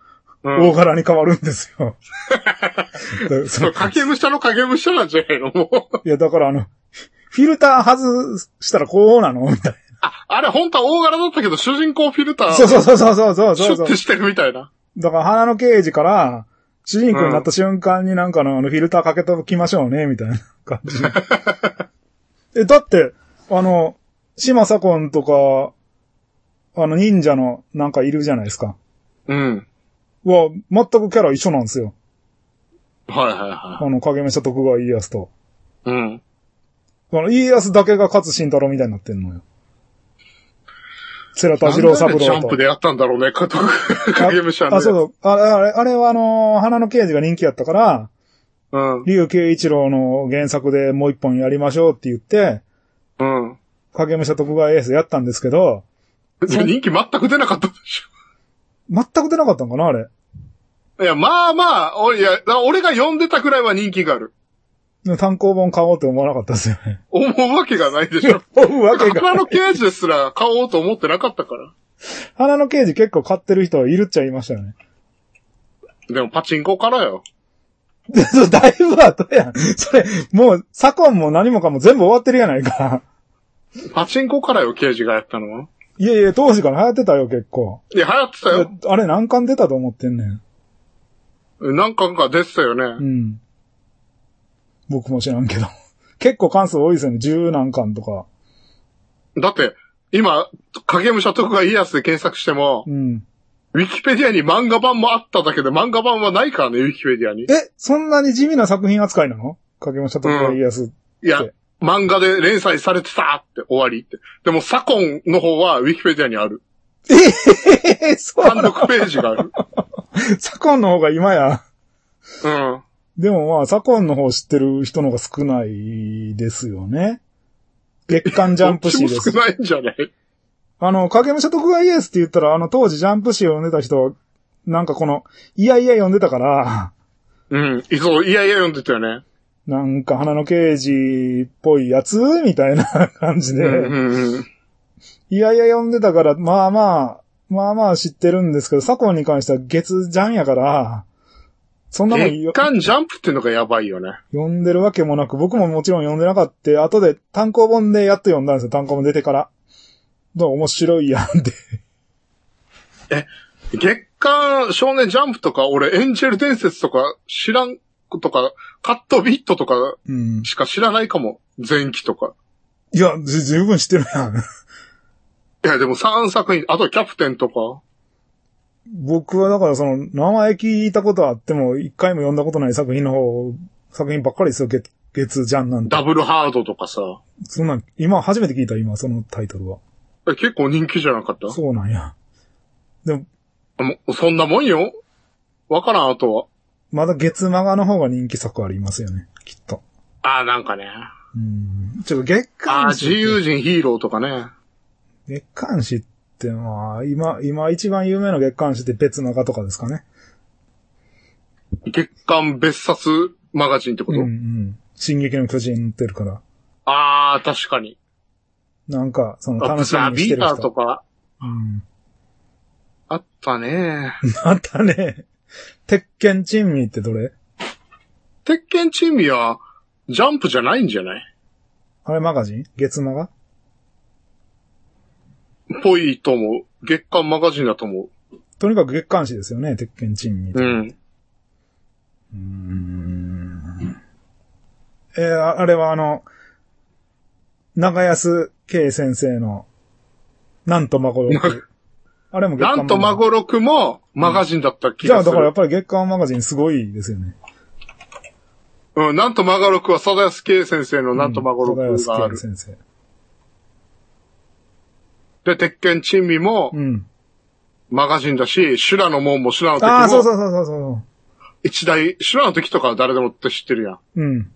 大柄に変わるんですよ。 そう、影武者の影武者なんじゃないのもう。いや、だからフィルター外したらこうなのみたいな。 あれ本当は大柄だったけど、主人公フィルター。 そう。シュッてしてるみたいな。 だから、花の刑事から、主人公になった瞬間になんかのフィルターかけときましょうね、みたいな感じ。だって、島左近とか、忍者のなんかいるじゃないですか。 うん。 は、全くキャラ一緒なんですよ。 はい。 影武者徳川家康と。 うん。 家康だけが勝新太郎みたいになってんのよ。世良田次郎三郎と。 ジャンプでやったんだろうね、影武者の。 そう。あれは花の刑事が人気やったから、 うん。 竜慶一郎の原作でもう一本やりましょうって言って、 うん。 影武者徳川家康やったんですけど、 人気全く出なかったでしょ。 全く出なかったんかな、あれ。 いや、まあ、俺が読んでたくらいは人気がある。 単行本買おうと思わなかったですよね。 思うわけがないでしょ。 思うわけがない。 花の刑事ですら買おうと思ってなかったから。 花の刑事結構買ってる人いるっちゃいましたよね。 でもパチンコからよ。 だいぶ後やん。それ、もう、左近も何もかも全部終わってるやないか。 パチンコからよ、刑事がやったのは。 いや、当時から流行ってたよ、結構。 いや、流行ってたよ。 あれ何巻出たと思ってんねん。 何巻か出てたよね。 うん。僕も知らんけど。結構関数多いですよね。10何巻とか。 だって、今、影武者徳川家康で検索しても、 うん。 ウィキペディアに漫画版もあっただけで漫画版はないからね、ウィキペディアに。 そんなに地味な作品扱いなの？影武者徳川家康って。 いや、漫画で連載されてたって終わりって。でも、左近の方はウィキペディアにある。 そう単独ページがある。 左近の方が今や。 うん。 でもまあ、左近の方知ってる人の方が少ないですよね。月刊ジャンプ誌です。 どっちも少ないんじゃない？ 影武者徳川家康って言ったら、当時ジャンプ誌を読んでた人は、なんかいやいや読んでたから。 うん。そう、いやいや読んでたよね。 なんか花の刑事っぽいやつみたいな感じで。いやいや読んでたから、まあまあ知ってるんですけど、左近に関しては月ジャンやから、そんなもん月刊ジャンプってのがやばいよね。 読んでるわけもなく、僕ももちろん読んでなかった。後で単行本でやっと読んだんですよ、単行本出てから。どう面白いやんって。 月刊少年ジャンプとか、俺エンジェル伝説とか知らんとか、カットビットとかしか知らないかも。前期とか。 いや、十分知ってるやん。 いや、でも3作品、あとキャプテンとか。 僕はだから名前聞いたことあっても、一回も読んだことない作品ばっかりですよ、月ジャンなんて。 ダブルハードとかさ。 そんなん、初めて聞いた、そのタイトルは。 結構人気じゃなかった？ そうなんや。でも、 そんなもんよ。わからん、あとは。 まだ月マガの方が人気作ありますよね、きっと。 なんかね。 ちょっと月刊誌。 自由人ヒーローとかね。 月刊誌ってまあ、今一番有名な月刊誌って別マガとかですかね。 月刊別冊マガジンってこと？ 進撃の巨人載ってるから。 確かに。 なんか、楽しみにしてる人。 ビーターとか。あったね。 あったね。鉄拳珍味ってどれ？ 鉄拳珍味は、ジャンプじゃないんじゃない？ あれマガジン？月マガ？ ぽいと思う。月刊マガジンだと思う。 とにかく月刊誌ですよね、鉄拳珍味。あれは長安圭先生の、なんとまごろく。あれも月刊マガジン。なんとまごろくもマガジンだった気がする。 じゃあだからやっぱり月刊マガジンすごいですよね。 なんとまごろくは貞安圭先生のなんとまごろくがある。貞安先生。 で、鉄拳珍味も、マガジンだし、修羅の門も修羅の時も。 そう。 一大、修羅の時とかは誰でもって知ってるやん。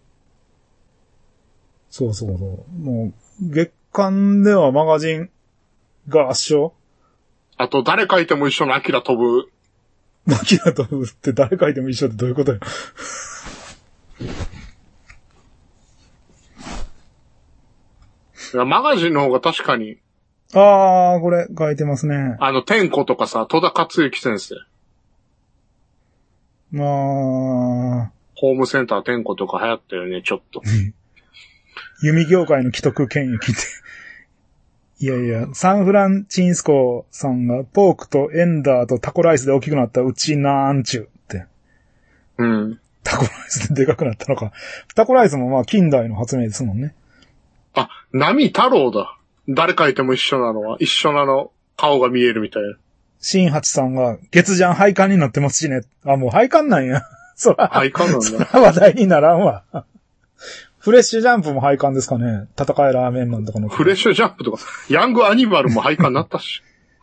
そう。もう、月刊ではマガジンが圧勝？ あと、誰書いても一緒のアキラ飛ぶ。 アキラ飛ぶって誰書いても一緒ってどういうことよ。 いや、マガジンの方が確かに。 これ書いてますね。 天子とかさ、戸田克之先生。 まあ、 ホームセンター店舗とか流行ったよね、ちょっと。 弓業界の既得権益って。いやいや、サンフランチンスコさんがポークとエンダーとタコライスで大きくなったうちなんちゅうって。 うん。 タコライスででかくなったのか。タコライスもまあ近代の発明ですもんね。 あ、波太郎だ。誰書いても一緒なのは、一緒なの、顔が見えるみたいな。 新八さんが、月ジャン廃刊になってますしね。あ、もう廃刊なんや。そら、 廃刊なんだ。 そら話題にならんわ。フレッシュジャンプも廃刊ですかね。戦いラーメンマンとかの。 フレッシュジャンプとか、ヤングアニマルも廃刊になったし。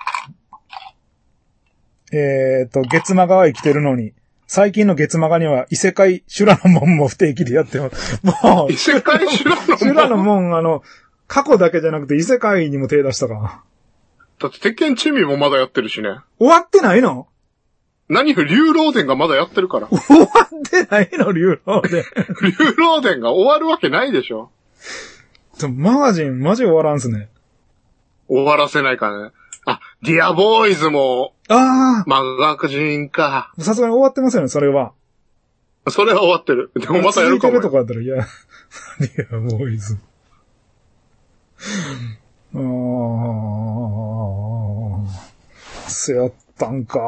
月マガは生きてるのに、最近の月マガには異世界修羅の門も不定期でやってます。もう、 異世界修羅の門修羅の門、過去だけじゃなくて異世界にも手出したか。 だって鉄拳チミもまだやってるしね。 終わってないの？ 何よ、竜老伝がまだやってるから。 終わってないの、竜老伝。 竜老伝が終わるわけないでしょ。 マガジン、マジ終わらんすね。 終わらせないからね。あ、ディアボーイズも、マガジンか。 さすがに終わってますよね、それは。 それは終わってる。でもまたやるかも。 続いてるとかだったら、いや、ディアボーイズ。そうやったんか。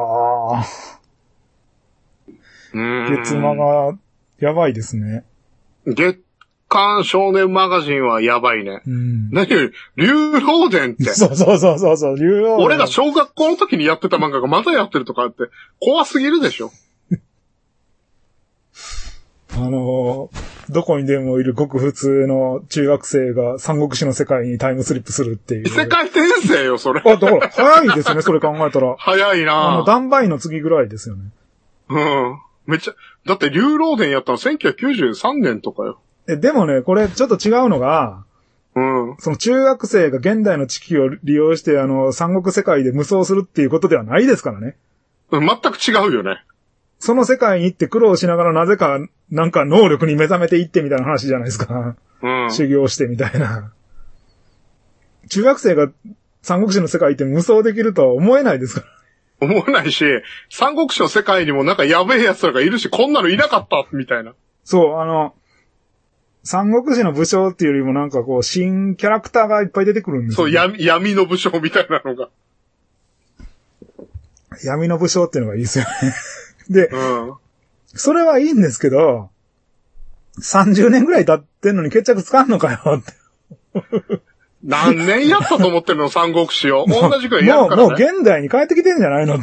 月マがやばいですね。 月刊少年マガジンはやばいね。何より、竜老伝って。 そう、竜老伝。 俺が小学校の時にやってた漫画がまだやってるとかって怖すぎるでしょ。 どこにでもいるごく普通の中学生が三国志の世界にタイムスリップするっていう。 異世界転生よ、それ。 だから早いですね、それ考えたら。 早いなダンバインの次ぐらいですよね。 うん。めっちゃ、だって竜老伝やったの1993年とかよ。 でもね、これちょっと違うのが、その中学生が現代の知識を利用して三国世界で無双するっていうことではないですからね。 全く違うよね。 その世界に行って苦労しながらなぜかなんか能力に目覚めていってみたいな話じゃないですか。修行してみたいな。中学生が三国志の世界行って無双できるとは思えないですから。 思えないし、三国志の世界にもなんかやべえ奴らがいるし、こんなのいなかったみたいな。 そう、三国志の武将っていうよりもなんかこう、新キャラクターがいっぱい出てくるんですよ、ね。 そう、闇の武将みたいなのが。 闇の武将っていうのがいいですよね。で、それはいいんですけど、30年ぐらい経ってんのに決着つかんのかよって。 何年やったと思ってるの、三国志を。同じくらいやるからね。 もう現代に帰ってきてんじゃないのって。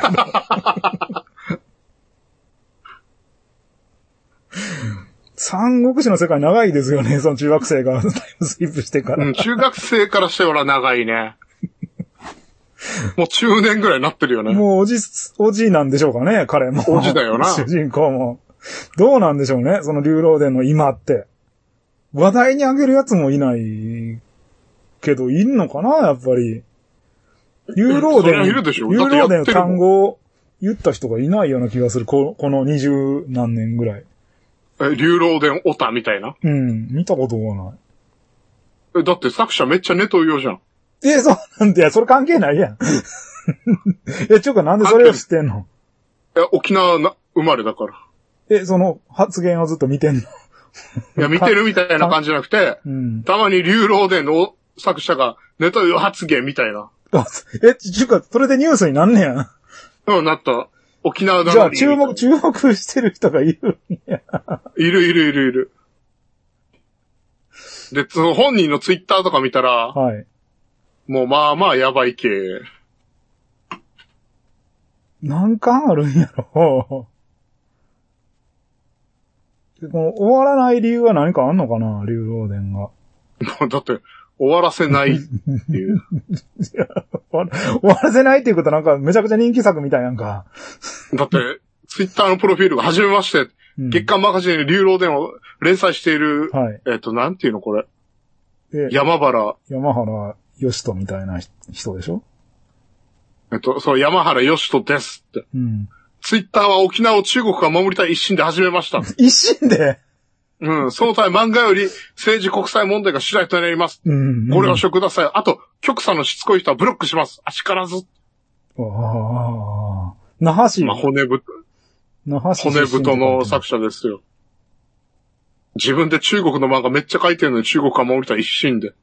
三国志の世界長いですよね、その中学生がタイムスリップしてから。 中学生からしては長いね。もう中年ぐらいになってるよね。 もうおじなんでしょうかね、彼も。 おじだよな。 主人公も。どうなんでしょうね、その竜老伝の今って。話題にあげるやつもいないけど、いんのかな、やっぱり。竜老伝の単語を言った人がいないような気がする、この20何年ぐらい。 竜老伝オタみたいな。 見たことがない。 だって作者めっちゃネトウヨじゃん。 そうなんだよ、それ関係ないやん。ちゅうかなんでそれを知ってんの？ 沖縄生まれだから。 その発言をずっと見てんの？ いや、見てるみたいな感じじゃなくて、たまに竜老伝の作者がネトウヨ発言みたいな。 ちゅうか、それでニュースになんねや。 なった。沖縄だじゃあ注目してる人がいるんや。 いる。で、その本人のツイッターとか見たら、はい。もうまあやばい系。 なんかあるんやろ。この終わらない理由は何かあんのかな、竜老伝が。 だって、終わらせないっていう。 終わらせないっていうことはなんかめちゃくちゃ人気作みたいなんか。 だって、ツイッターのプロフィールが初めまして、月刊マガジンで竜老伝を連載している、なんていうのこれ。山原義人みたいな人でしょ？ そう、 山原義人ですって。ツイッターは沖縄を中国が守りたい一心で始めました。 一心で？ その際漫画より政治国際問題が主題となります。ご了承ください。あと、極左のしつこい人はブロックします。あしからず。 那覇市。 骨太。 骨太の作者ですよ。自分で中国の漫画めっちゃ書いてるのに中国は守りたい一心で。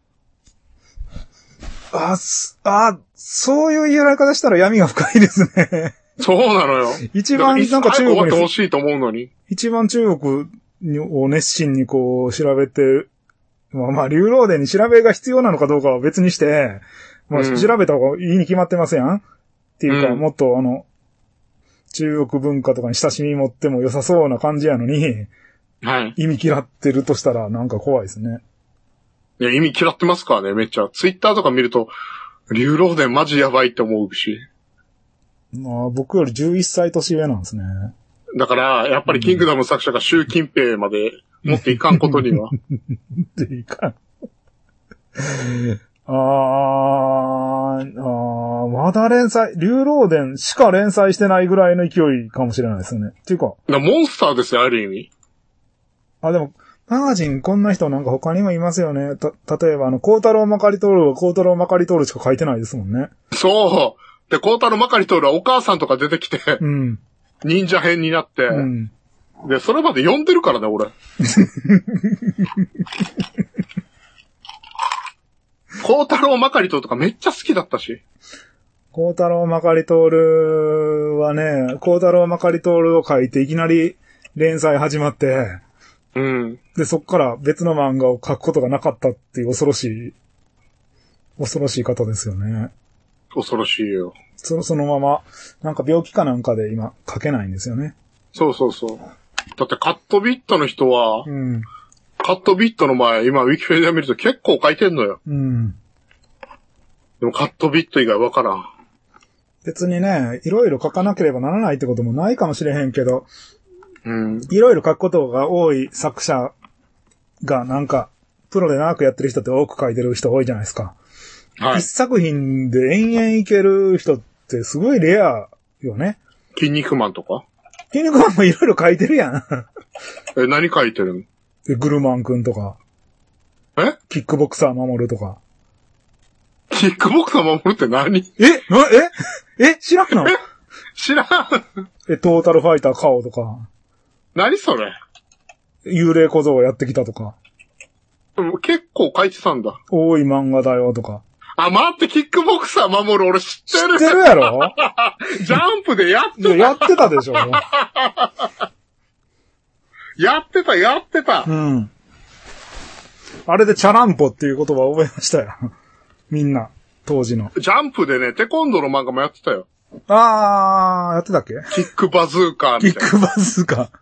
そういう言われ方したら闇が深いですね。 そうなのよ。 一番なんか中国に。 終わってほしいと思うのに。 一番中国を熱心にこう調べて、まあ、竜狼伝に調べが必要なのかどうかは別にして、まあ、調べた方がいいに決まってますやんっていうか、もっと中国文化とかに親しみ持っても良さそうな感じやのに、 はい。 意味嫌ってるとしたらなんか怖いですね。 いや、意味嫌ってますからね、めっちゃ。ツイッターとか見ると、竜狼伝マジやばいって思うし。 まあ、僕より11歳年上なんですね。 だから、やっぱりキングダム作者が習近平まで持っていかんことには。 でいかん。まだ連載、竜狼伝しか連載してないぐらいの勢いかもしれないですよね。っていうか。 モンスターですよ、ある意味。 でも、マガジンこんな人なんか他にもいますよね。例えば孝太郎まかり通るは孝太郎まかり通るしか書いてないですもんね。 そう。で、孝太郎まかり通るはお母さんとか出てきて、 うん。 忍者編になって、 うん。 で、それまで読んでるからね、俺。孝太郎まかり通るとかめっちゃ好きだったし。 孝太郎まかり通るはね、孝太郎まかり通るを書いていきなり連載始まって、 うん。 で、そっから別の漫画を書くことがなかったっていう恐ろしい方ですよね。 恐ろしいよ。 そのまま、なんか病気かなんかで今書けないんですよね。 そうそうそう。だってカットビットの人は、 うん、 カットビットの前、今ウィキペディア見ると結構書いてんのよ。 うん。 でもカットビット以外わからん。 別にね、いろいろ書かなければならないってこともないかもしれへんけど、 うん。 いろいろ書くことが多い作者がなんか、プロで長くやってる人って多く書いてる人多いじゃないですか。はい。一作品で延々いける人ってすごいレアよね。 筋肉マンとか？ 筋肉マンもいろいろ書いてるやん。 何書いてるの？ グルマンくんとか。キックボクサー守るとか。 キックボクサー守るって何？ 知らんの？ 知らん。 トータルファイターカオとか。 何それ？ 幽霊小僧やってきたとか。 結構書いてたんだ。 多い漫画だよとか。 待って、キックボクサー守る俺知ってる。 知ってるやろ？ ジャンプでやってた。 やってたでしょ。 やってた。 うん。あれでチャランポっていう言葉覚えましたよ。みんな、当時の。 ジャンプでね、テコンドーの漫画もやってたよ。 やってたっけ？ キックバズーカーみたいな。 キックバズーカー。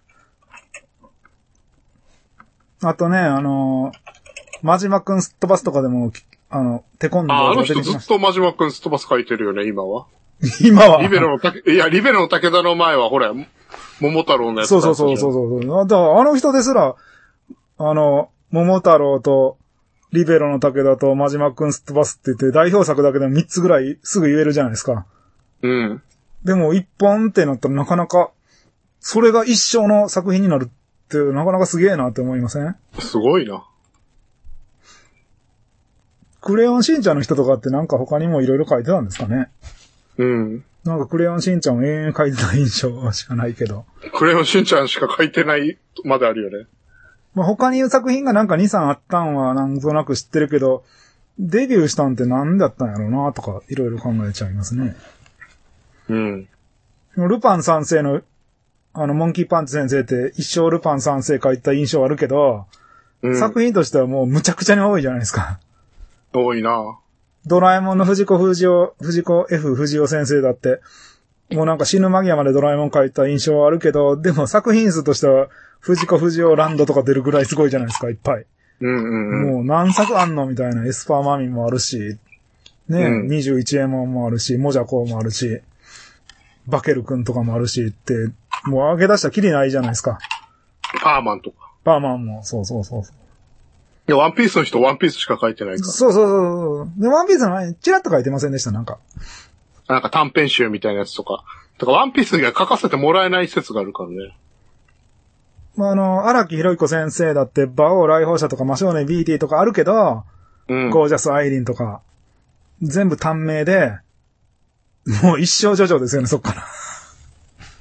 あとね、真島くんすっ飛ばすとかでも、テコンドーの人ずっと真島くんすっ飛ばす書いてるよね、今は。 今はリベロの武田の前は、ほら、桃太郎のやつ。 そう。だからあの人ですら、桃太郎と、リベロの武田と真島くんすっ飛ばすって言って、代表作だけでも3つぐらいすぐ言えるじゃないですか。 うん。 でも1本ってなったらなかなか、それが一生の作品になるって、なかなかすげえなって思いません？ すごいな。 クレヨンしんちゃんの人とかってなんか他にもいろいろ書いてたんですかね。 うん。 なんかクレヨンしんちゃんを永遠書いてた印象しかないけど。 クレヨンしんちゃんしか書いてないまであるよね。 まあ、他に作品がなんか2、3あったんはなんとなく知ってるけど、デビューしたんって何だったんやろうなとかいろいろ考えちゃいますね。 うん。 ルパン三世のモンキーパンチ先生って一生ルパン三世書いた印象あるけど、作品としてはもうむちゃくちゃに多いじゃないですか。 多いな。 ドラえもんの藤子 F 不二雄先生だって、もうなんか死ぬ間際までドラえもん書いた印象はあるけど、でも作品数としては藤子不二雄ランドとか出るぐらいすごいじゃないですか、いっぱい。もう何作あんのみたいなエスパーマミもあるし、ね、21エモンもあるし、モジャコもあるし、バケルくんとかもあるしって、もう上げ出したらキリないじゃないですか。 パーマンとか。 パーマンも、そう。 いや、ワンピースの人ワンピースしか書いてないから。 そう。で、ワンピースの前にチラッと書いてませんでした、なんか。 なんか短編集みたいなやつとか。とか、ワンピースには書かせてもらえない説があるからね。 まあ、荒木博彦先生だって、馬王来訪者とか、魔少年 BT とかあるけど、ゴージャスアイリンとか、全部短命で、もう一生ジョジョですよね、そっから。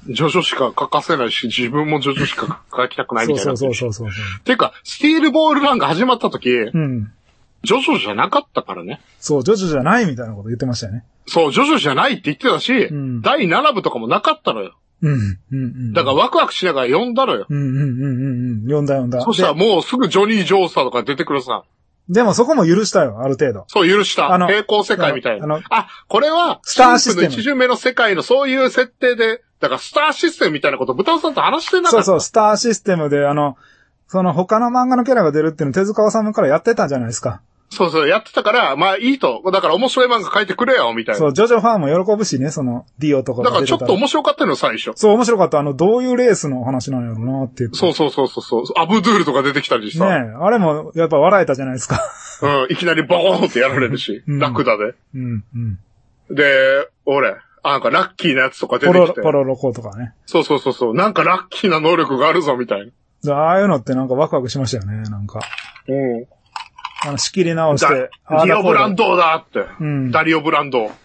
ジョジョしか書かせないし、自分もジョジョしか書きたくないみたいな。 そう。 ていうか、スティールボールランが始まった時、 うん。 ジョジョじゃなかったからね。 そう、ジョジョじゃないみたいなこと言ってましたよね。 そう、ジョジョじゃないって言ってたし、第7部とかもなかったのよ。だからワクワクしながら読んだのよ。 読んだ。 そしたらもうすぐジョニー・ジョースターとか出てくるさ。 でもそこも許したよ、ある程度。 そう、許した。平行世界みたいな。これは、 スターシステム。 の一巡目の世界のそういう設定で、だからスターシステムみたいなことを豚尾さんと話してなかった。 そう、スターシステムでその他の漫画のキャラが出るっていうのを手塚治虫からやってたんじゃないですか。 そう、やってたから、まあいいと。だから面白い漫画書いてくれよ、みたいな。 そう、ジョジョファンも喜ぶしね、その、ディオとかが出てたら。だからちょっと面白かったの、最初。 そう、面白かった。どういうレースの話なんやろうなっていう。 そう。アブドゥールとか出てきたりさ。 ねえ、あれもやっぱ笑えたじゃないですか。 いきなりボーンってやられるし、ラクダで。で、なんかラッキーなやつとか出てきて。 ポロロコとかね。 そう。なんかラッキーな能力があるぞ、みたいな。ああいうのってなんかワクワクしましたよね、なんか。仕切り直して。 ディオブランドだって。ダリオブランド。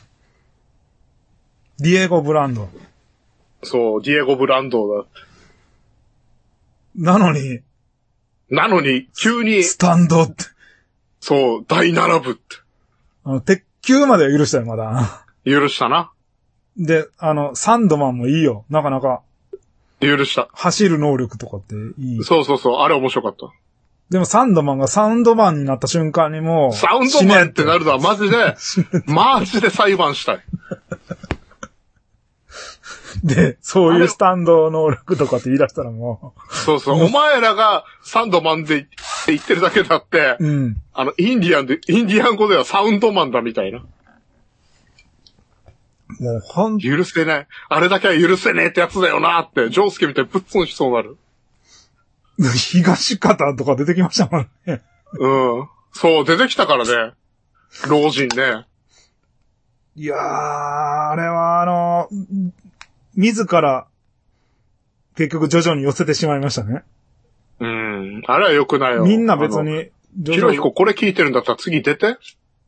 ディエゴブランド。 そう、ディエゴブランドだって。 なのに、 急に。 スタンドって。 そう、第7部って。 鉄球までは許したよ、まだ。 許したな。 で、サンドマンもいいよ。なかなか。 許した。 走る能力とかっていい。 そう。あれ面白かった。 でもサンドマンがサウンドマンになった瞬間にもう。 サウンドマンってなるのはマジで裁判したい。 で、そういうスタンド能力とかって言い出したらもう。 そう。お前らがサンドマンで言ってるだけだって、インディアン語ではサウンドマンだみたいな。 もう許せない。あれだけは許せねえってやつだよなって、ジョースケみたいにプッツンしそうなる。 東方とか出てきましたもんね。 そう、出てきたからね。老人ね。 いやー、あれは自ら、結局ジョジョに寄せてしまいましたね。 あれは良くないよ。 みんな別に、 ヒロヒコこれ聞いてるんだったら次出て。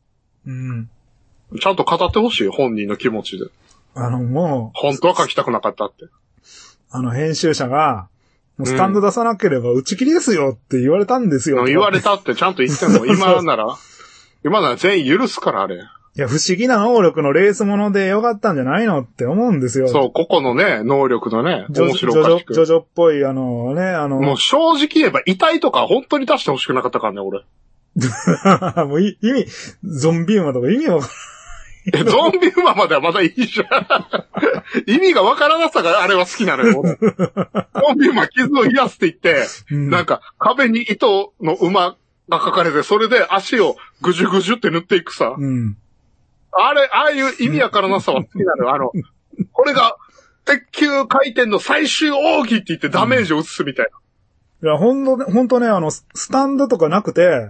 ちゃんと語ってほしい、本人の気持ちで。 もう。 本当は書きたくなかったって。 編集者が、もうスタンド出さなければ打ち切りですよって言われたんですよ。 言われたってちゃんと言ってんの。今なら全員許すから、あれ。 いや、不思議な能力のレースものでよかったんじゃないのって思うんですよ。 そう、個々のね、能力のね、面白かった。 ジョジョっぽい、 もう正直言えば遺体とか本当に出してほしくなかったからね、俺。 もうゾンビ馬とか意味わからない。ゾンビ馬まではまだいいじゃん。意味がわからなさがあれは好きなのよ、俺。ゾンビ馬傷を癒すって言って、なんか壁に糸の馬が書かれて、それで足をぐじゅぐじゅって塗っていくさ。ああいう意味わからなさは好きなのよ。これが、鉄球回転の最終奥義って言ってダメージを移すみたいな。いや、ほんとね、スタンドとかなくて、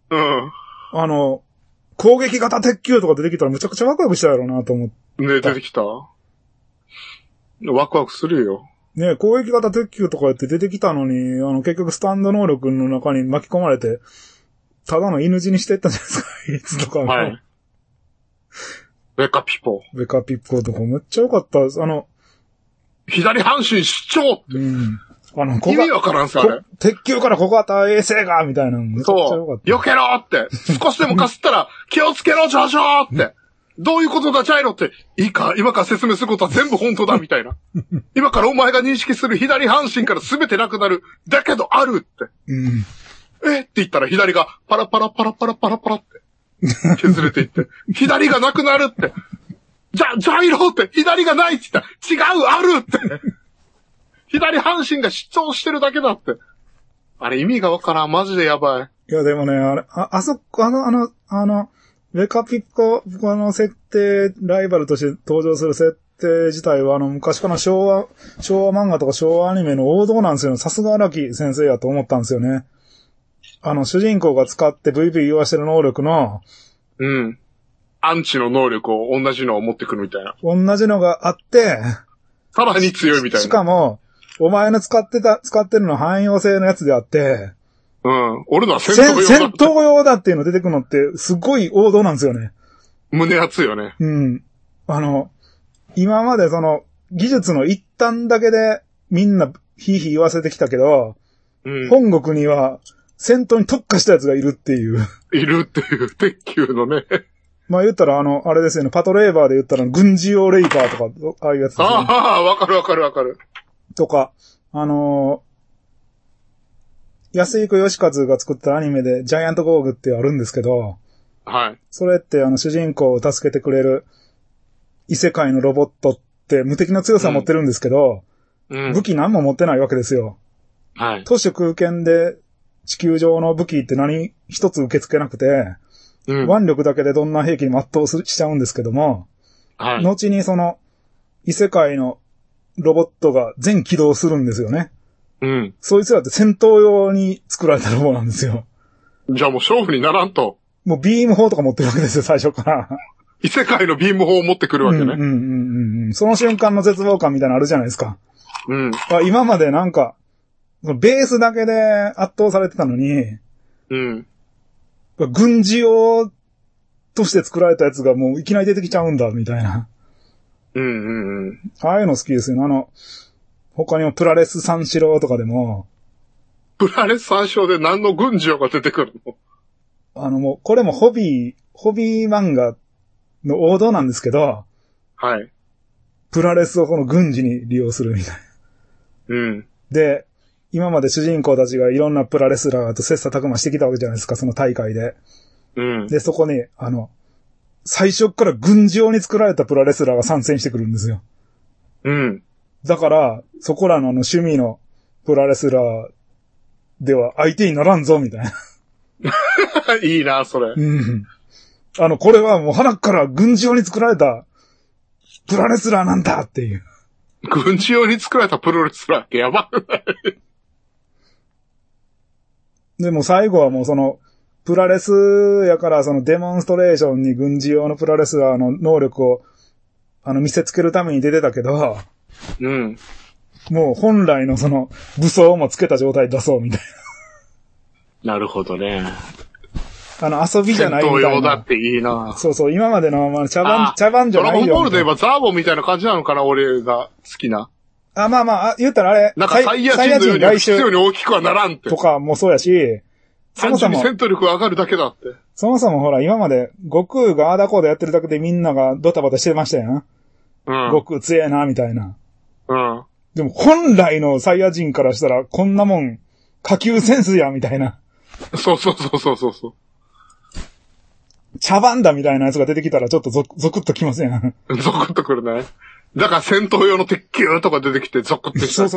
攻撃型鉄球とか出てきたらむちゃくちゃワクワクしたやろうなと思って。 ね、出てきた？ワクワクするよ。 ね、攻撃型鉄球とかやって出てきたのに、結局スタンド能力の中に巻き込まれて、ただの犬死にしていったじゃないですか、いつとかも。 はい。ベカピポとかめっちゃ良かったです。 左半身出張って。意味わからんすよ、あれ。 鉄球から小型衛星がみたいなのめちゃくちゃ良かった。 避けろって。少しでもかすったら、気をつけろ、ジョジョって。どういうことだ、ジャイロって。いいか、今から説明することは全部本当だ、みたいな。今からお前が認識する左半身から全てなくなる。だけどあるって。って言ったら左がパラパラパラパラパラパラって。削れていって。左がなくなるって。ジャイロって左がないって言ったら、違う、あるって。左半身が主張してるだけだって。あれ意味がわからん。マジでやばい。いやでもね、あそこ、ベカピコの設定、ライバルとして登場する設定自体は、昔から昭和漫画とか昭和アニメの王道なんですよ。さすが荒木先生やと思ったんですよね。主人公が使って VV 言わしてる能力の、 アンチの能力を同じのを持ってくるみたいな。 同じのがあって、 さらに強いみたいな。 しかも、お前の使ってるのは汎用性のやつであって、 俺のは戦闘用だ。 戦闘用だっていうの出てくるのって、すごい王道なんですよね。 胸熱よね。 今まで技術の一端だけでみんなヒーヒー言わせてきたけど、本国には戦闘に特化したやつがいるっていう。 いるっていう、鉄球のね。 まあ言ったらあれですよね、パトレーバーで言ったら軍事用レイパーとか、ああいうやつですね。 ああ、わかるわかるわかる。 とか、安井義和が作ったアニメでジャイアントゴーグってあるんですけど、 はい。 それって主人公を助けてくれる異世界のロボットって無敵の強さを持ってるんですけど、武器何も持ってないわけですよ。 はい。 都市空間で地球上の武器って何一つ受け付けなくて、腕力だけでどんな兵器にも圧倒しちゃうんですけども、 はい。 後にその異世界のロボットが全起動するんですよね。そいつらって戦闘用に作られたロボなんですよ。 じゃあもう勝負にならんと。 もうビーム砲とか持ってるわけですよ、最初から。 異世界のビーム砲を持ってくるわけね。 その瞬間の絶望感みたいなのあるじゃないですか。今までなんか、ベースだけで圧倒されてたのに、軍事用として作られたやつがもういきなり出てきちゃうんだ、みたいな。ああいうの好きですよね。他にもプラレス三四郎とかでも。 プラレス三四郎で何の軍事用が出てくるの？ もう、これもホビー漫画の王道なんですけど、 はい。 プラレスをこの軍事に利用するみたいな。で、今まで主人公たちがいろんなプラレスラーと切磋琢磨してきたわけじゃないですか、その大会で。で、そこに、最初から軍事用に作られたプラレスラーが参戦してくるんですよ。だから、そこらの趣味のプラレスラーでは相手にならんぞ、みたいな。 いいな、それ。 これはもう鼻から軍事用に作られたプラレスラーなんだっていう。 軍事用に作られたプロレスラーってやばい。 でも最後はもうその、プラレスやからそのデモンストレーションに軍事用のプラレスラーの能力を見せつけるために出てたけど、もう本来のその武装もつけた状態出そうみたいな。なるほどね。 遊びじゃないみたいな。 戦闘用だっていいな。 そうそう、今までの、茶番じゃないよ。ドラゴンボールで言えばザーボンみたいな感じなのかな、俺が好きな。 まあ、言ったらあれ。 なんかサイヤ人のように必要に大きくはならんって。 とかもそうやし、 そもそも。戦闘力が上がるだけだって。 そもそもほら、今まで、悟空がアーダコードやってるだけでみんながドタバタしてましたよな。悟空強えな、みたいな。でも本来のサイヤ人からしたら、こんなもん、下級センスや、みたいな。 そう。 茶番だみたいなやつが出てきたらちょっとゾクッときますやん。 ゾクッとくるね。だから戦闘用の鉄球とか出てきてゾクッとした。 そう。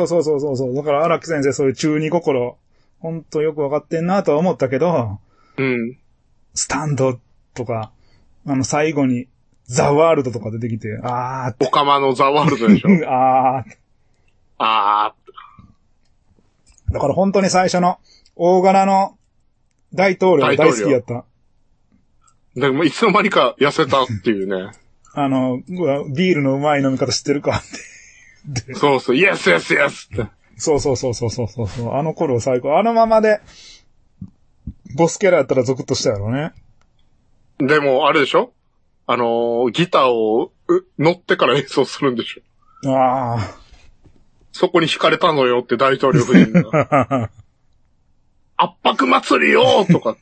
だから荒木先生そういう中二心、ほんとよくわかってんなとは思ったけど、スタンドとか、最後にザワールドとか出てきて、 オカマのザワールドでしょ。 だから本当に最初の大柄の大統領が大好きやった。 でもいつの間にか痩せたっていうね。 ビールのうまい飲み方知ってるかって。 そう、イエスって。 そう。あの頃最高。あのままで、ボスキャラやったらゾクッとしたやろね。 でも、あれでしょ？ギターを乗ってから演奏するんでしょ？そこに惹かれたのよって大統領夫人が。圧迫祭りよとかって。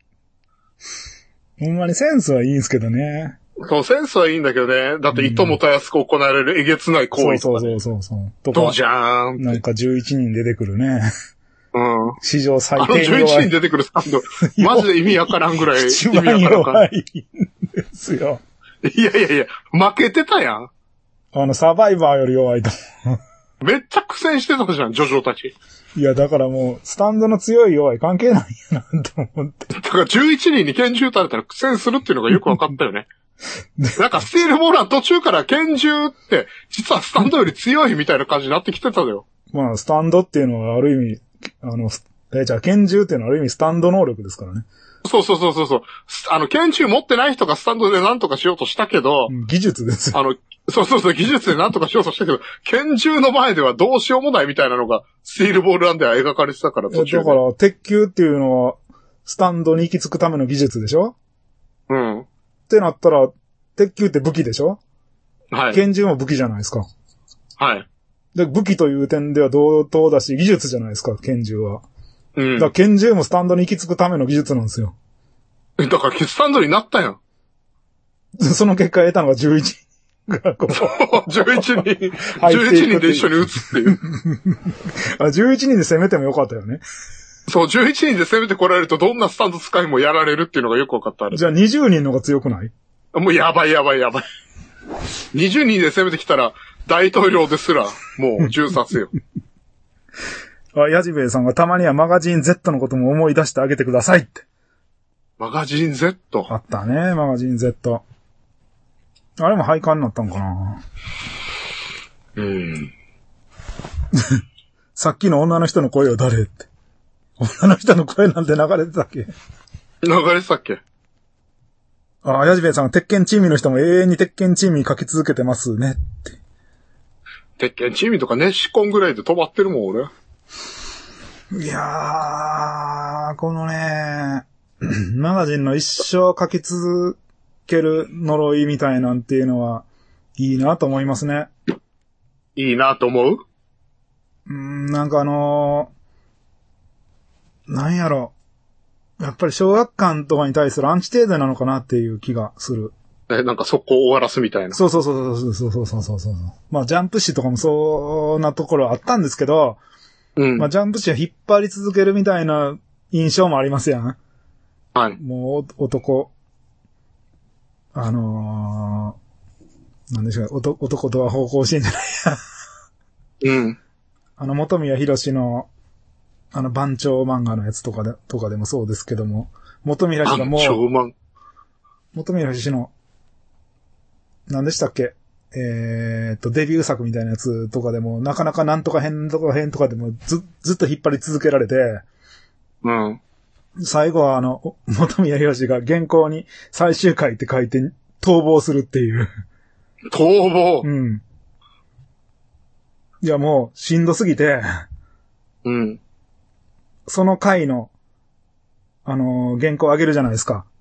ほんまにセンスはいいんすけどね。 そう、センスはいいんだけどね。だって、いともたやすく行われるえげつない行為とか、ね。 そう。 どうじゃーん。 なんか11人出てくるね。史上最低に弱い。11人出てくるサンド。マジで意味わからんぐらい意味わからん。 弱いんですよ。 いや、負けてたやん。 サバイバーより弱いと思う。 めっちゃ苦戦してたじゃん、ジョジョたち。 いや、だからもう、スタンドの強い弱い関係ないやな、と思って。 だから11人に拳銃撃たれたら苦戦するっていうのがよくわかったよね。なんかスティールボールは途中から拳銃って、実はスタンドより強いみたいな感じになってきてたのよ。 まあ、スタンドっていうのはある意味、じゃあ拳銃っていうのはある意味スタンド能力ですからね。 そう。拳銃持ってない人がスタンドで何とかしようとしたけど、 技術ですよ。 技術で何とかしようとしたけど、拳銃の前ではどうしようもないみたいなのが、スティールボールランでは描かれてたから途中で。 だから、鉄球っていうのは、スタンドに行き着くための技術でしょ？ってなったら、鉄球って武器でしょ？はい。拳銃も武器じゃないですか。 はい。 で、武器という点では同等だし、技術じゃないですか、拳銃は。 うん。 だから拳銃もスタンドに行き着くための技術なんですよ。 だからスタンドになったやん。 その結果得たのが11がこう。 11人で一緒に撃つっていう。 11人で攻めてもよかったよね。 そう、11人で攻めてこられるとどんなスタンド使いもやられるっていうのがよくわかった。 じゃあ20人の方が強くない？ もうやばい。20人で攻めてきたら大統領ですらもう銃殺よ。 ヤジベイさんがたまにはマガジン Z のことも思い出してあげてくださいって。 マガジン Z？ あったね、マガジン Z。あれも廃刊になったんかな。さっきの女の人の声は誰って。女の人の声なんて流れてたっけ？ 流れてたっけ？ ヤジベイさんが鉄拳チームの人も永遠に鉄拳チームに書き続けてますねって。 鉄拳チームとかね、シコンぐらいで止まってるもん、俺。 いやー、このね、マガジンの一生書き続ける呪いみたいなんていうのは、いいなと思いますね。 いいなと思う？ なんかなんやろ。やっぱり小学館とかに対するアンチテーゼなのかなっていう気がする。 なんかそこを終わらすみたいな。 そう。まあジャンプ誌とかもそんなところあったんですけど、まあジャンプ誌は引っ張り続けるみたいな印象もありますやん。 はい。 もう男、なんでしょう、男とは方向してんじゃないや。本宮博の、番長漫画のやつとかでもそうですけども、本宮博がもう、本宮博の、何でしたっけ？デビュー作みたいなやつとかでも、なかなかなんとか編とかでもずっと引っ張り続けられて、最後は本宮博が原稿に最終回って書いて逃亡するっていう。 逃亡？ いやもう、しんどすぎて、その回の、原稿あげるじゃないですか。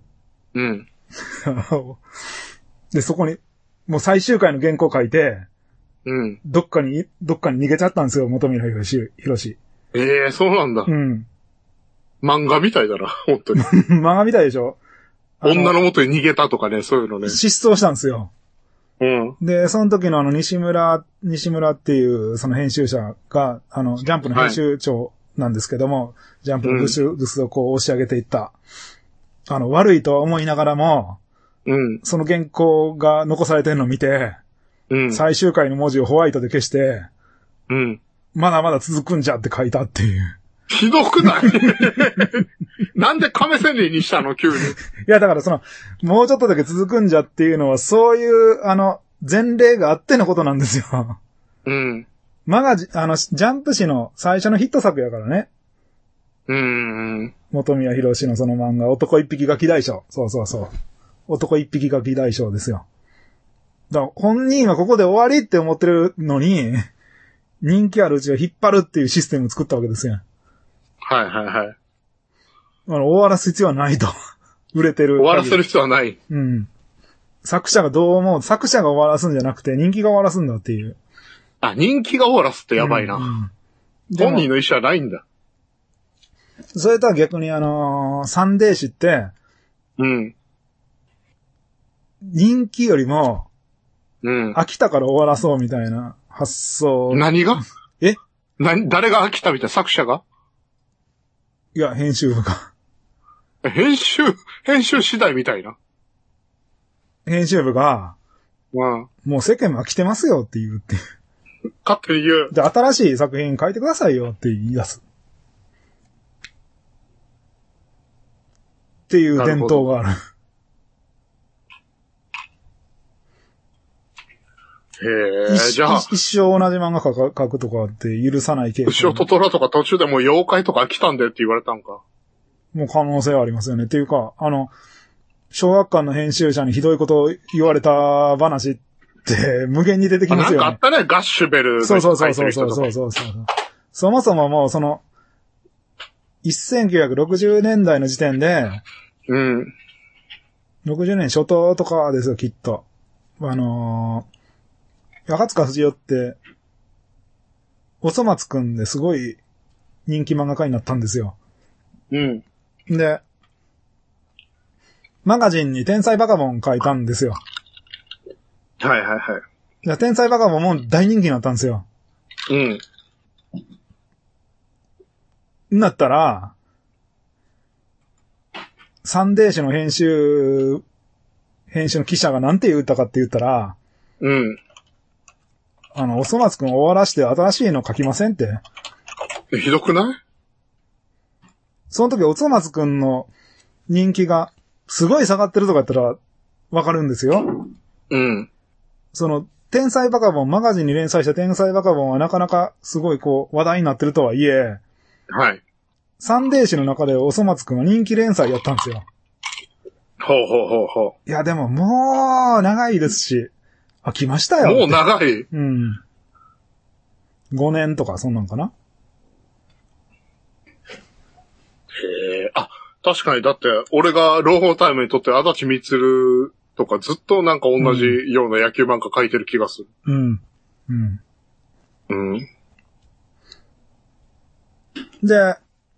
で、そこに、もう最終回の原稿書いて、どっかに逃げちゃったんですよ、本宮博。 そうなんだ。漫画みたいだな、本当に。 漫画みたいでしょ？ 女の元に逃げたとかね、そういうのね。 失踪したんですよ。で、その時の西村っていうその編集者が、ジャンプの編集長なんですけども、ジャンプのブスをこう押し上げていった。悪いとは思いながらも、その原稿が残されてるのを見て、最終回の文字をホワイトで消して、まだまだ続くんじゃって書いたっていう。 ひどくない？なんで亀仙人にしたの急に。いや、だからもうちょっとだけ続くんじゃっていうのは、そういう、前例があってのことなんですよ。ジャンプ誌の最初のヒット作やからね。本宮博のその漫画、男一匹ガキ大将。そう。男一匹ガキ大将ですよ。だから本人はここで終わりって思ってるのに、人気あるうちは引っ張るっていうシステムを作ったわけですよ。 はい。 終わらす必要はないと。売れてる。 終わらせる必要はない。 作者がどう思う？作者が終わらすんじゃなくて、人気が終わらすんだっていう。 人気が終わらすってやばいな。本人の意思はないんだ。 それとは逆にサンデー誌って、人気よりも、飽きたから終わらそうみたいな発想。 何が？誰が飽きたみたいな？作者が？ いや、編集部が。 編集次第みたいな。 編集部が、もう世間も飽きてますよって言うって。 勝手に言う。 で、新しい作品書いてくださいよって言い出す。っていう伝統がある。 じゃあ。 一生同じ漫画書くとかって許さないケース。 牛尾と虎とか途中でもう妖怪とか来たんだよって言われたんか。 もう可能性はありますよね。っていうか、小学館の編集者にひどいことを言われた話って無限に出てきますよね。 なんかあったね、ガッシュベル。 そう。そもそももう1960年代の時点で、60年初頭とかですよ、きっと。赤塚不二夫って、 おそ松くんですごい人気漫画家になったんですよ。 うん。 で、マガジンに天才バカボン書いたんですよ。 はいはいはい。 天才バカボンも大人気になったんですよ。 うん。 なったら、サンデー誌の編集の記者がなんて言ったかって言ったら、 うん。 おそ松くん終わらして新しいの書きませんって。 ひどくない？ その時おそ松くんの人気がすごい下がってるとかやったらわかるんですよ。 うん。 天才バカボン、マガジンに連載した天才バカボンはなかなかすごい話題になってるとはいえ、 はい。 サンデー誌の中でおそ松くんは人気連載やったんですよ。 ほうほうほうほう。いやでももう長いですし、飽きましたよ。 もう長い。 うん。5年とかそんなんかな。 へえ。あ、確かにだって俺が朗報タイムにとって足立みつるとかずっとなんか同じような野球漫画描いてる気がする。 うん。うん。 うん。 で、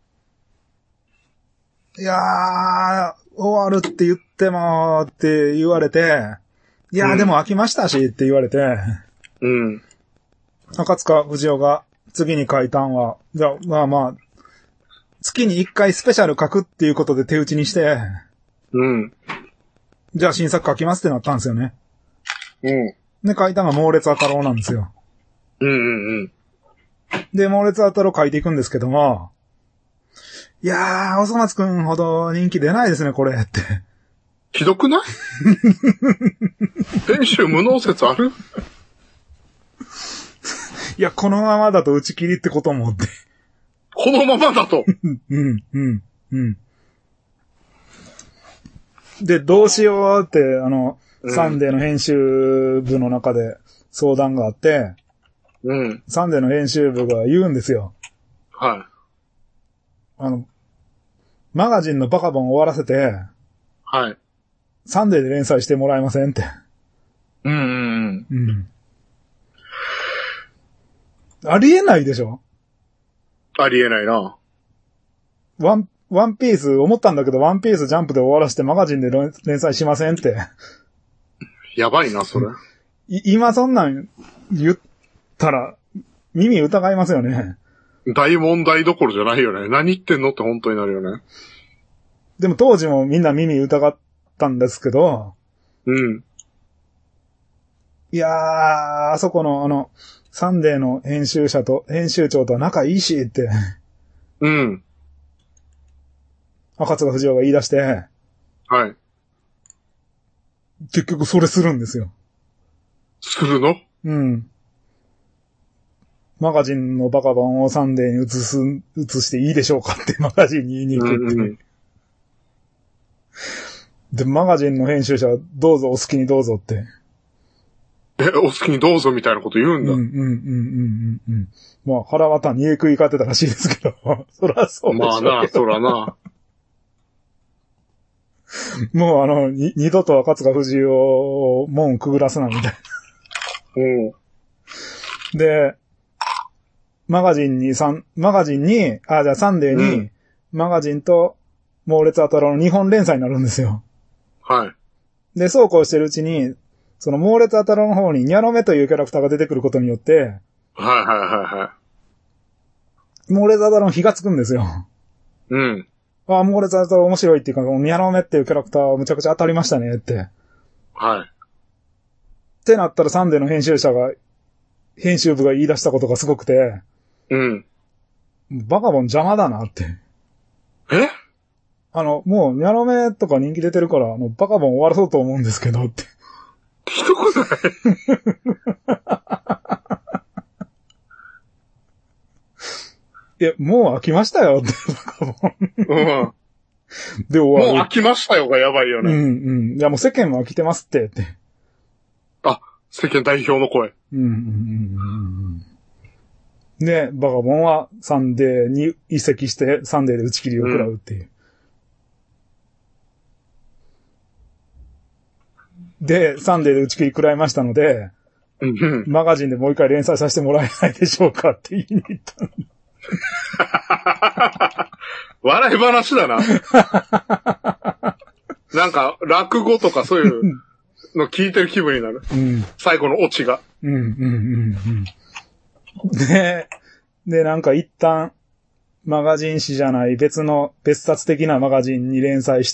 いやー、終わるって言ってもって言われて、いやーでも飽きましたしって言われて、 うん。 赤塚不二夫が次に書いたんは、じゃあまあ、月に1回スペシャル書くっていうことで手打ちにして、 うん。 じゃあ新作書きますってなったんですよね。 うん。 で、書いたのが猛烈あたろうなんですよ。 うんうんうん。 で、猛烈あたろう書いていくんですけども、いやー、おそ松くんほど人気出ないですね、これって。 ひどくない？編集無能説ある？ いや、このままだと打ち切りってこともって。 このままだと。 うん、うん、うん。で、どうしようって、サンデーの編集部の中で相談があって、 うん。 サンデーの編集部が言うんですよ。 はい。 マガジンのバカボン終わらせて、 はい。 サンデーで連載してもらえませんって。 うんうんうん。 うん。ありえないでしょ？ ありえないな。 ワンピース、思ったんだけど、ワンピースジャンプで終わらせてマガジンで連載しませんって。 やばいな、それ。 今そんなん言ったら、耳疑いますよね。 大問題どころじゃないよね。何言ってんのって本当になるよね。 でも当時もみんな耳疑ったんですけど、 うん。 いやー、あそこのサンデーの編集長とは仲いいしって。 うん。 赤塚不二夫が言い出して、 はい。 結局それするんですよ。 するの？ うん。マガジンのバカ版をサンデーに移していいでしょうかってマガジンに言いに行くって。うんうん、で、マガジンの編集者はどうぞお好きにどうぞって。 お好きにどうぞみたいなこと言うんだ。 うんうんうんうんうんうん。まあ腹渡に食い交ってたらしいですけど、そらそうでしょうけど。 まあな、そらな。 もう二度と赤塚不二夫を門くぐらすなみたいな。 うん。 で、サンデーに、マガジンと猛烈あたろうの2本連載になるんですよ。 はい。 で、そうこうしてるうちに、その猛烈あたろうの方にニャロメというキャラクターが出てくることによって、 はいはいはいはい。 猛烈あたろうの火がつくんですよ。 うん。 ああ、猛烈あたろう面白いっていうか、ニャロメっていうキャラクターはむちゃくちゃ当たりましたねって。 はい。 ってなったらサンデーの編集部が言い出したことがすごくて、 うん。 バカボン邪魔だなって。 え？ もう、ニャロメとか人気出てるから、バカボン終わらそうと思うんですけどって。 ひどくない？ いや、もう飽きましたよって、バカボン。 うん。 で終わる。 もう飽きましたよがやばいよね。 うんうん。いや、もう世間は飽きてますって。 あ、世間代表の声。 うんうんうんうん。で、バカボンはサンデーに移籍してサンデーで打ち切りを食らうっていう。で、サンデーで打ち切り食らいましたので、 マガジンでもう一回連載させてもらえないでしょうかって言いに行ったの。 笑い話だな。なんか、落語とかそういうの聞いてる気分になる。うん、最後のオチが。 で、なんか一旦、マガジン誌じゃない別冊的なマガジンに連載して、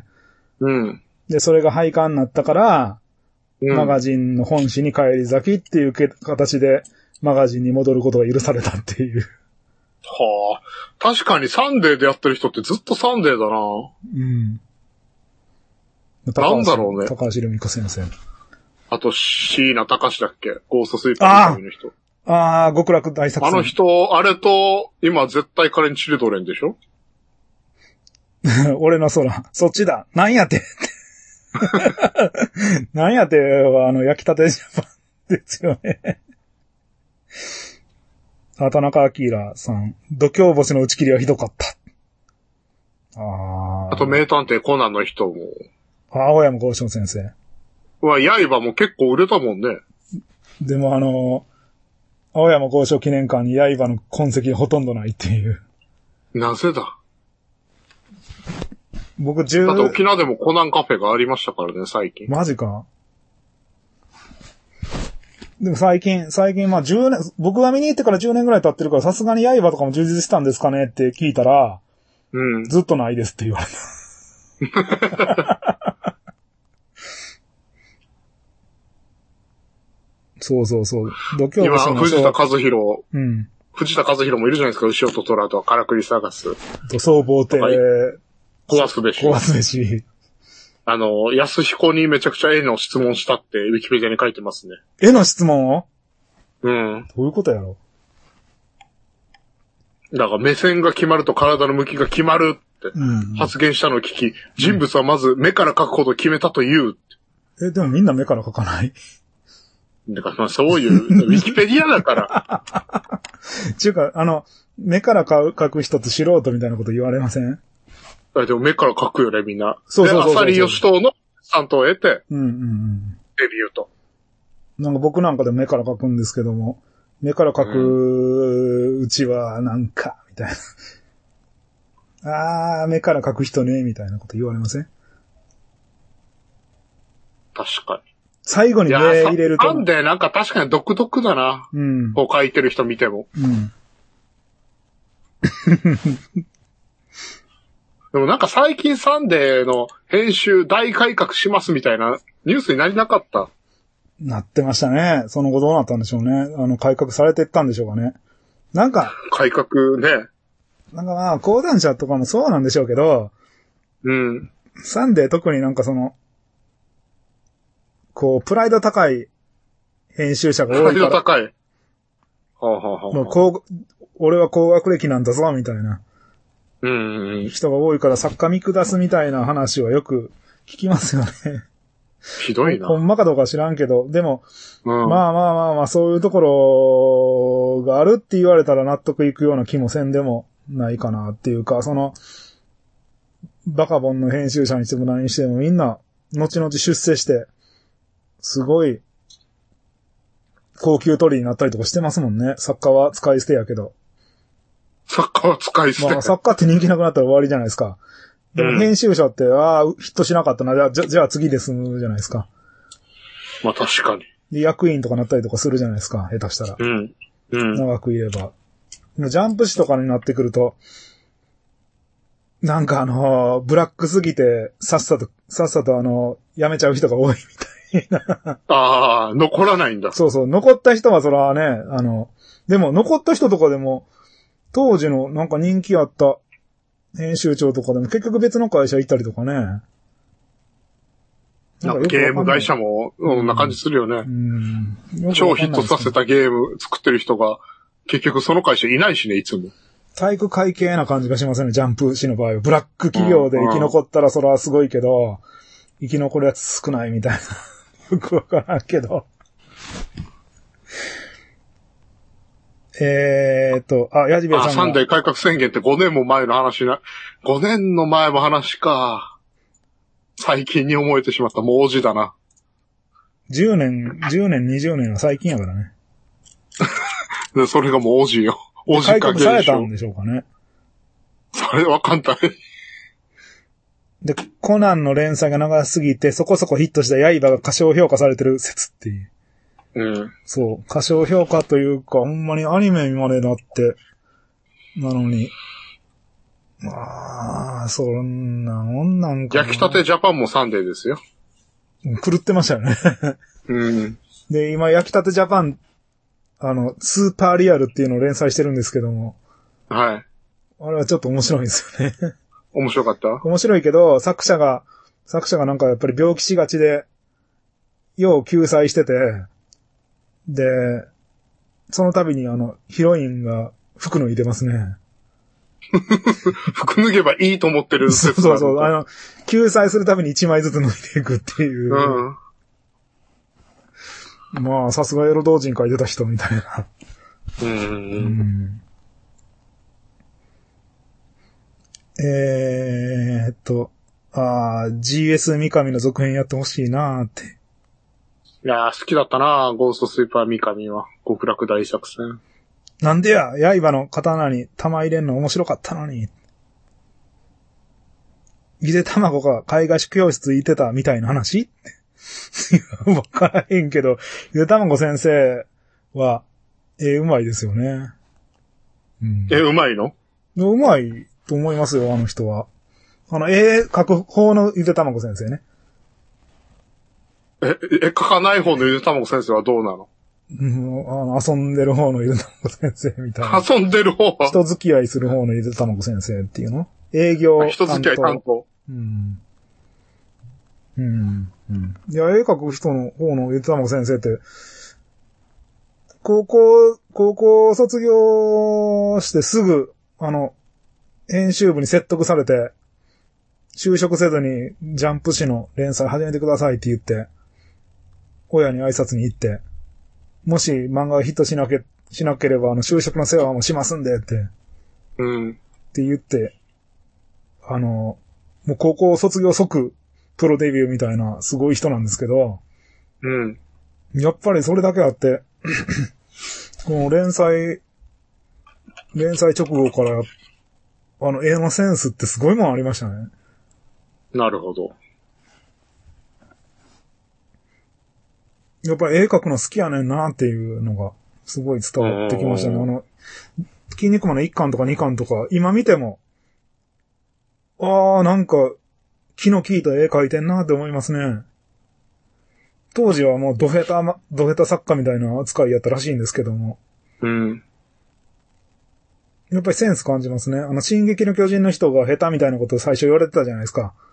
うん。で、それが廃刊になったから、うん、マガジンの本誌に返り咲きっていう形で、マガジンに戻ることが許されたっていう。 はあ。確かにサンデーでやってる人ってずっとサンデーだな。うん。なんだろうね。 高橋留美子先生。 あと、椎名隆だっけ？ゴーストスイーパーの人。 極楽大作戦。 あの人、あれと、今絶対彼にチルドレンでしょ？ 俺の空。そっちだ。なんやて。なんやては、焼きたてジャパンですよね。田中明さん。度胸星の打ち切りはひどかった。 あと、名探偵コナンの人も。 青山剛昌先生。 刃も結構売れたもんね。 でも青山剛昌記念館に刃の痕跡ほとんどないっていう。 なぜだ？ だって沖縄でもコナンカフェがありましたからね、最近。 マジか。でも最近、まあ10年、僕が見に行ってから10年ぐらい経ってるから、さすがに刃とかも充実したんですかねって聞いたら、うん。ずっとないですって言われた。そう。 今、藤田和弘。うん。藤田和弘もいるじゃないですか、牛尾と虎とからくり探す。 総合艇。 壊すべし。安彦にめちゃくちゃ絵の質問したって、ウィキペディアに書いてますね。 絵の質問を？ うん。 どういうことやろ？ だから目線が決まると体の向きが決まるって発言したのを聞き、人物はまず目から描くことを決めたという。 でもみんな目から描かない？ だからそういう、ウィキペディアだから。 っていうか、目から描く人と素人みたいなこと言われません？ でも目から描くよね、みんな。そう。で、浅利義人の担当を得て、デビューと。 なんか僕なんかでも目から描くんですけども、目から描くうちはなんか、みたいな。目から描く人ね、みたいなこと言われません？ 確かに。 最後に目入れると。 なんでなんか確かに独特だな。うん。こう描いてる人見ても。うん。でもなんか最近サンデーの編集大改革しますみたいなニュースになりなかった？ なってましたね。その後どうなったんでしょうね。改革されていったんでしょうかね。なんか。 改革ね。 なんかまあ、講談社とかもそうなんでしょうけど。うん。サンデー特になんかプライド高い編集者が多いから。 プライド高い。 もう俺は高学歴なんだぞ、みたいな。人が多いから作家見下すみたいな話はよく聞きますよね。 ひどいな。 ほんまかどうか知らんけど、でも、まあ、そういうところがあるって言われたら納得いくような気もせんでもないかなっていうか、バカボンの編集者にしても何にしてもみんな、後々出世して、すごい、高級取りになったりとかしてますもんね。作家は使い捨てやけど。 作家は使い捨て。 まあ、作家って人気なくなったら終わりじゃないですか。でも編集者って、ヒットしなかったな。じゃあ次で済むじゃないですか。 まあ確かに。 で、役員とかなったりとかするじゃないですか。下手したら。長く言えば。ジャンプ誌とかになってくると、なんかブラックすぎて、さっさと辞めちゃう人が多いみたいな。 残らないんだ。 そう。残った人はそらね、でも残った人とかでも、当時のなんか人気あった編集長とかでも結局別の会社行ったりとかね。 なんかゲーム会社も、そんな感じするよね。超ヒットさせたゲーム作ってる人が、結局その会社いないしね、いつも。 体育会系な感じがしますね、ジャンプ誌の場合は。ブラック企業で生き残ったらそれはすごいけど、生き残るやつ少ないみたいな。よくわからんけど。矢島さんが。 サンデー改革宣言って5年も前の話5年の前も話か。最近に思えてしまった。もうおじだな。 10年、20年は最近やからね。 でそれがもう王子よ。王子か改革されたんでしょうかね。 それわかんない。 で、コナンの連載が長すぎて、そこそこヒットした刃が過小評価されてる説っていう。 うん。 そう。過小評価というか、ほんまにアニメまでなって、なのに。まあ、そんなもんなんかな。 焼きたてジャパンもサンデーですよ。 狂ってましたよね。 うん。 で、今、焼きたてジャパン、スーパーリアルっていうのを連載してるんですけども。 はい。 あれはちょっと面白いですよね。 面白かった？ 面白いけど、作者がなんかやっぱり病気しがちで、よう救済してて、で、その度にヒロインが服脱いでますね。 服脱げばいいと思ってるんですよ。 そうそう。救済するたびに1枚ずつ脱いでいくっていう。うん。まあ、さすがエロ同人書いてた人みたいな。GS 三上の続編やってほしいなーって。 いやー、好きだったなー、ゴーストスイーパー三上は。極楽大作戦。 なんでや、刃の刀に玉入れんの面白かったのに。ゆで卵が絵画教室行ってたみたいな話わからへんけど、ゆで卵先生は、うまいですよね。 うん、うまいの？ うまいと思いますよ、あの人は。描く方のゆで卵先生ね。 描かない方のゆで卵先生はどうなの？ 遊んでる方のゆで卵先生みたいな。 遊んでる方は人付き合いする方のゆで卵先生っていうの？営業人付き合い担当。 いや、絵描く人の方のゆで卵先生って、高校卒業してすぐ、編集部に説得されて、就職せずにジャンプ誌の連載始めてくださいって言って、親に挨拶に行って、もし漫画がヒットしなければ、就職の世話もしますんでって。って言って、もう高校卒業即、プロデビューみたいな、すごい人なんですけど、やっぱりそれだけあって、この連載直後から、絵のセンスってすごいもんありましたね。 なるほど。 やっぱり絵描くの好きやねんなっていうのがすごい伝わってきましたね。筋肉マンの1巻とか2巻とか、今見ても、なんか、気の利いた絵描いてんなって思いますね。当時はもうド下手作家みたいな扱いやったらしいんですけども。やっぱりセンス感じますね。進撃の巨人の人が下手みたいなことを最初言われてたじゃないですか。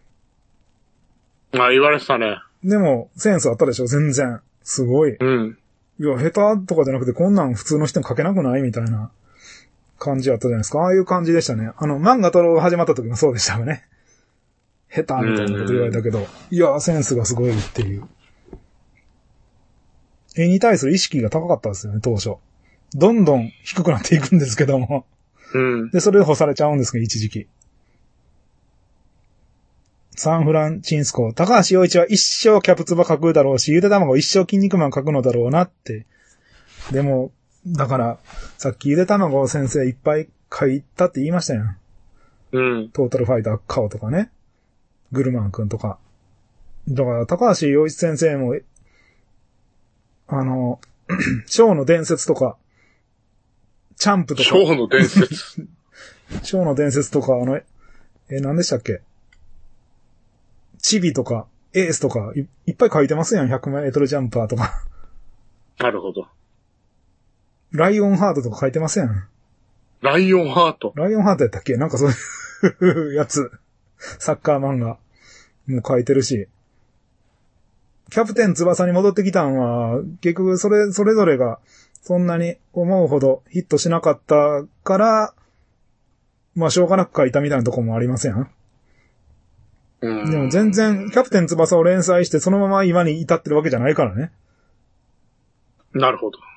言われてたね。 でも、センスあったでしょ、全然。すごい。いや、下手とかじゃなくて、こんなん普通の人に書けなくないみたいな感じあったじゃないですか。ああいう感じでしたね。漫画太郎が始まった時もそうでしたよね。下手みたいなこと言われたけど、いや、センスがすごいっていう。絵に対する意識が高かったですよね、当初。どんどん低くなっていくんですけども。で、それで干されちゃうんですけど、一時期。サンフランチンスコ、高橋陽一は一生キャプツバ書くだろうし、ゆで卵一生筋肉マン書くのだろうなって。でも、だから、さっきゆで卵先生いっぱい書いたって言いましたよ。トータルファイターカオとかね。グルマンくんとか。だから、高橋陽一先生も、ショーの伝説とか、チャンプとか。 ショーの伝説ショーの伝説とか、何でしたっけ？チビとか、エースとかいっぱい書いてますやん、100メートルジャンパーとか。 なるほど。 ライオンハートとか書いてますやん。 ライオンハートやったっけ？なんかそういうやつ。サッカー漫画も書いてるし。キャプテン翼に戻ってきたんは、結局それぞれがそんなに思うほどヒットしなかったから、まあしょうがなく書いたみたいなとこもありますやん。でも全然キャプテン翼を連載してそのまま今に至ってるわけじゃないからね。 なるほど。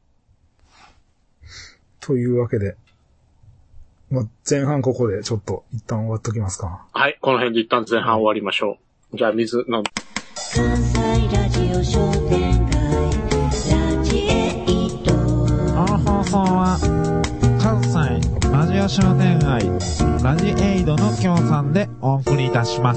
というわけで、まあ、前半ここでちょっと一旦終わっときますか。 はい、この辺で一旦前半終わりましょう。じゃあ水飲む。 ラジオ商店会ラジエイト。 この放送は関西ラジオ商店街ラジエイドの協賛でお送りいたします。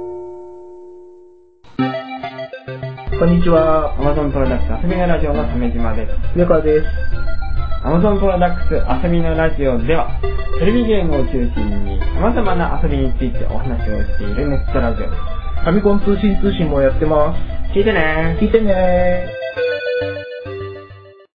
こんにちは。Amazon プロダクツ遊びのラジオの鮫島です。 猫です。 Amazon プロダクツ遊びのラジオでは、テレビゲームを中心に様々な遊びについてお話をしているネットラジオです。 ファミコン通信もやってます。 聞いてね。 聞いてね。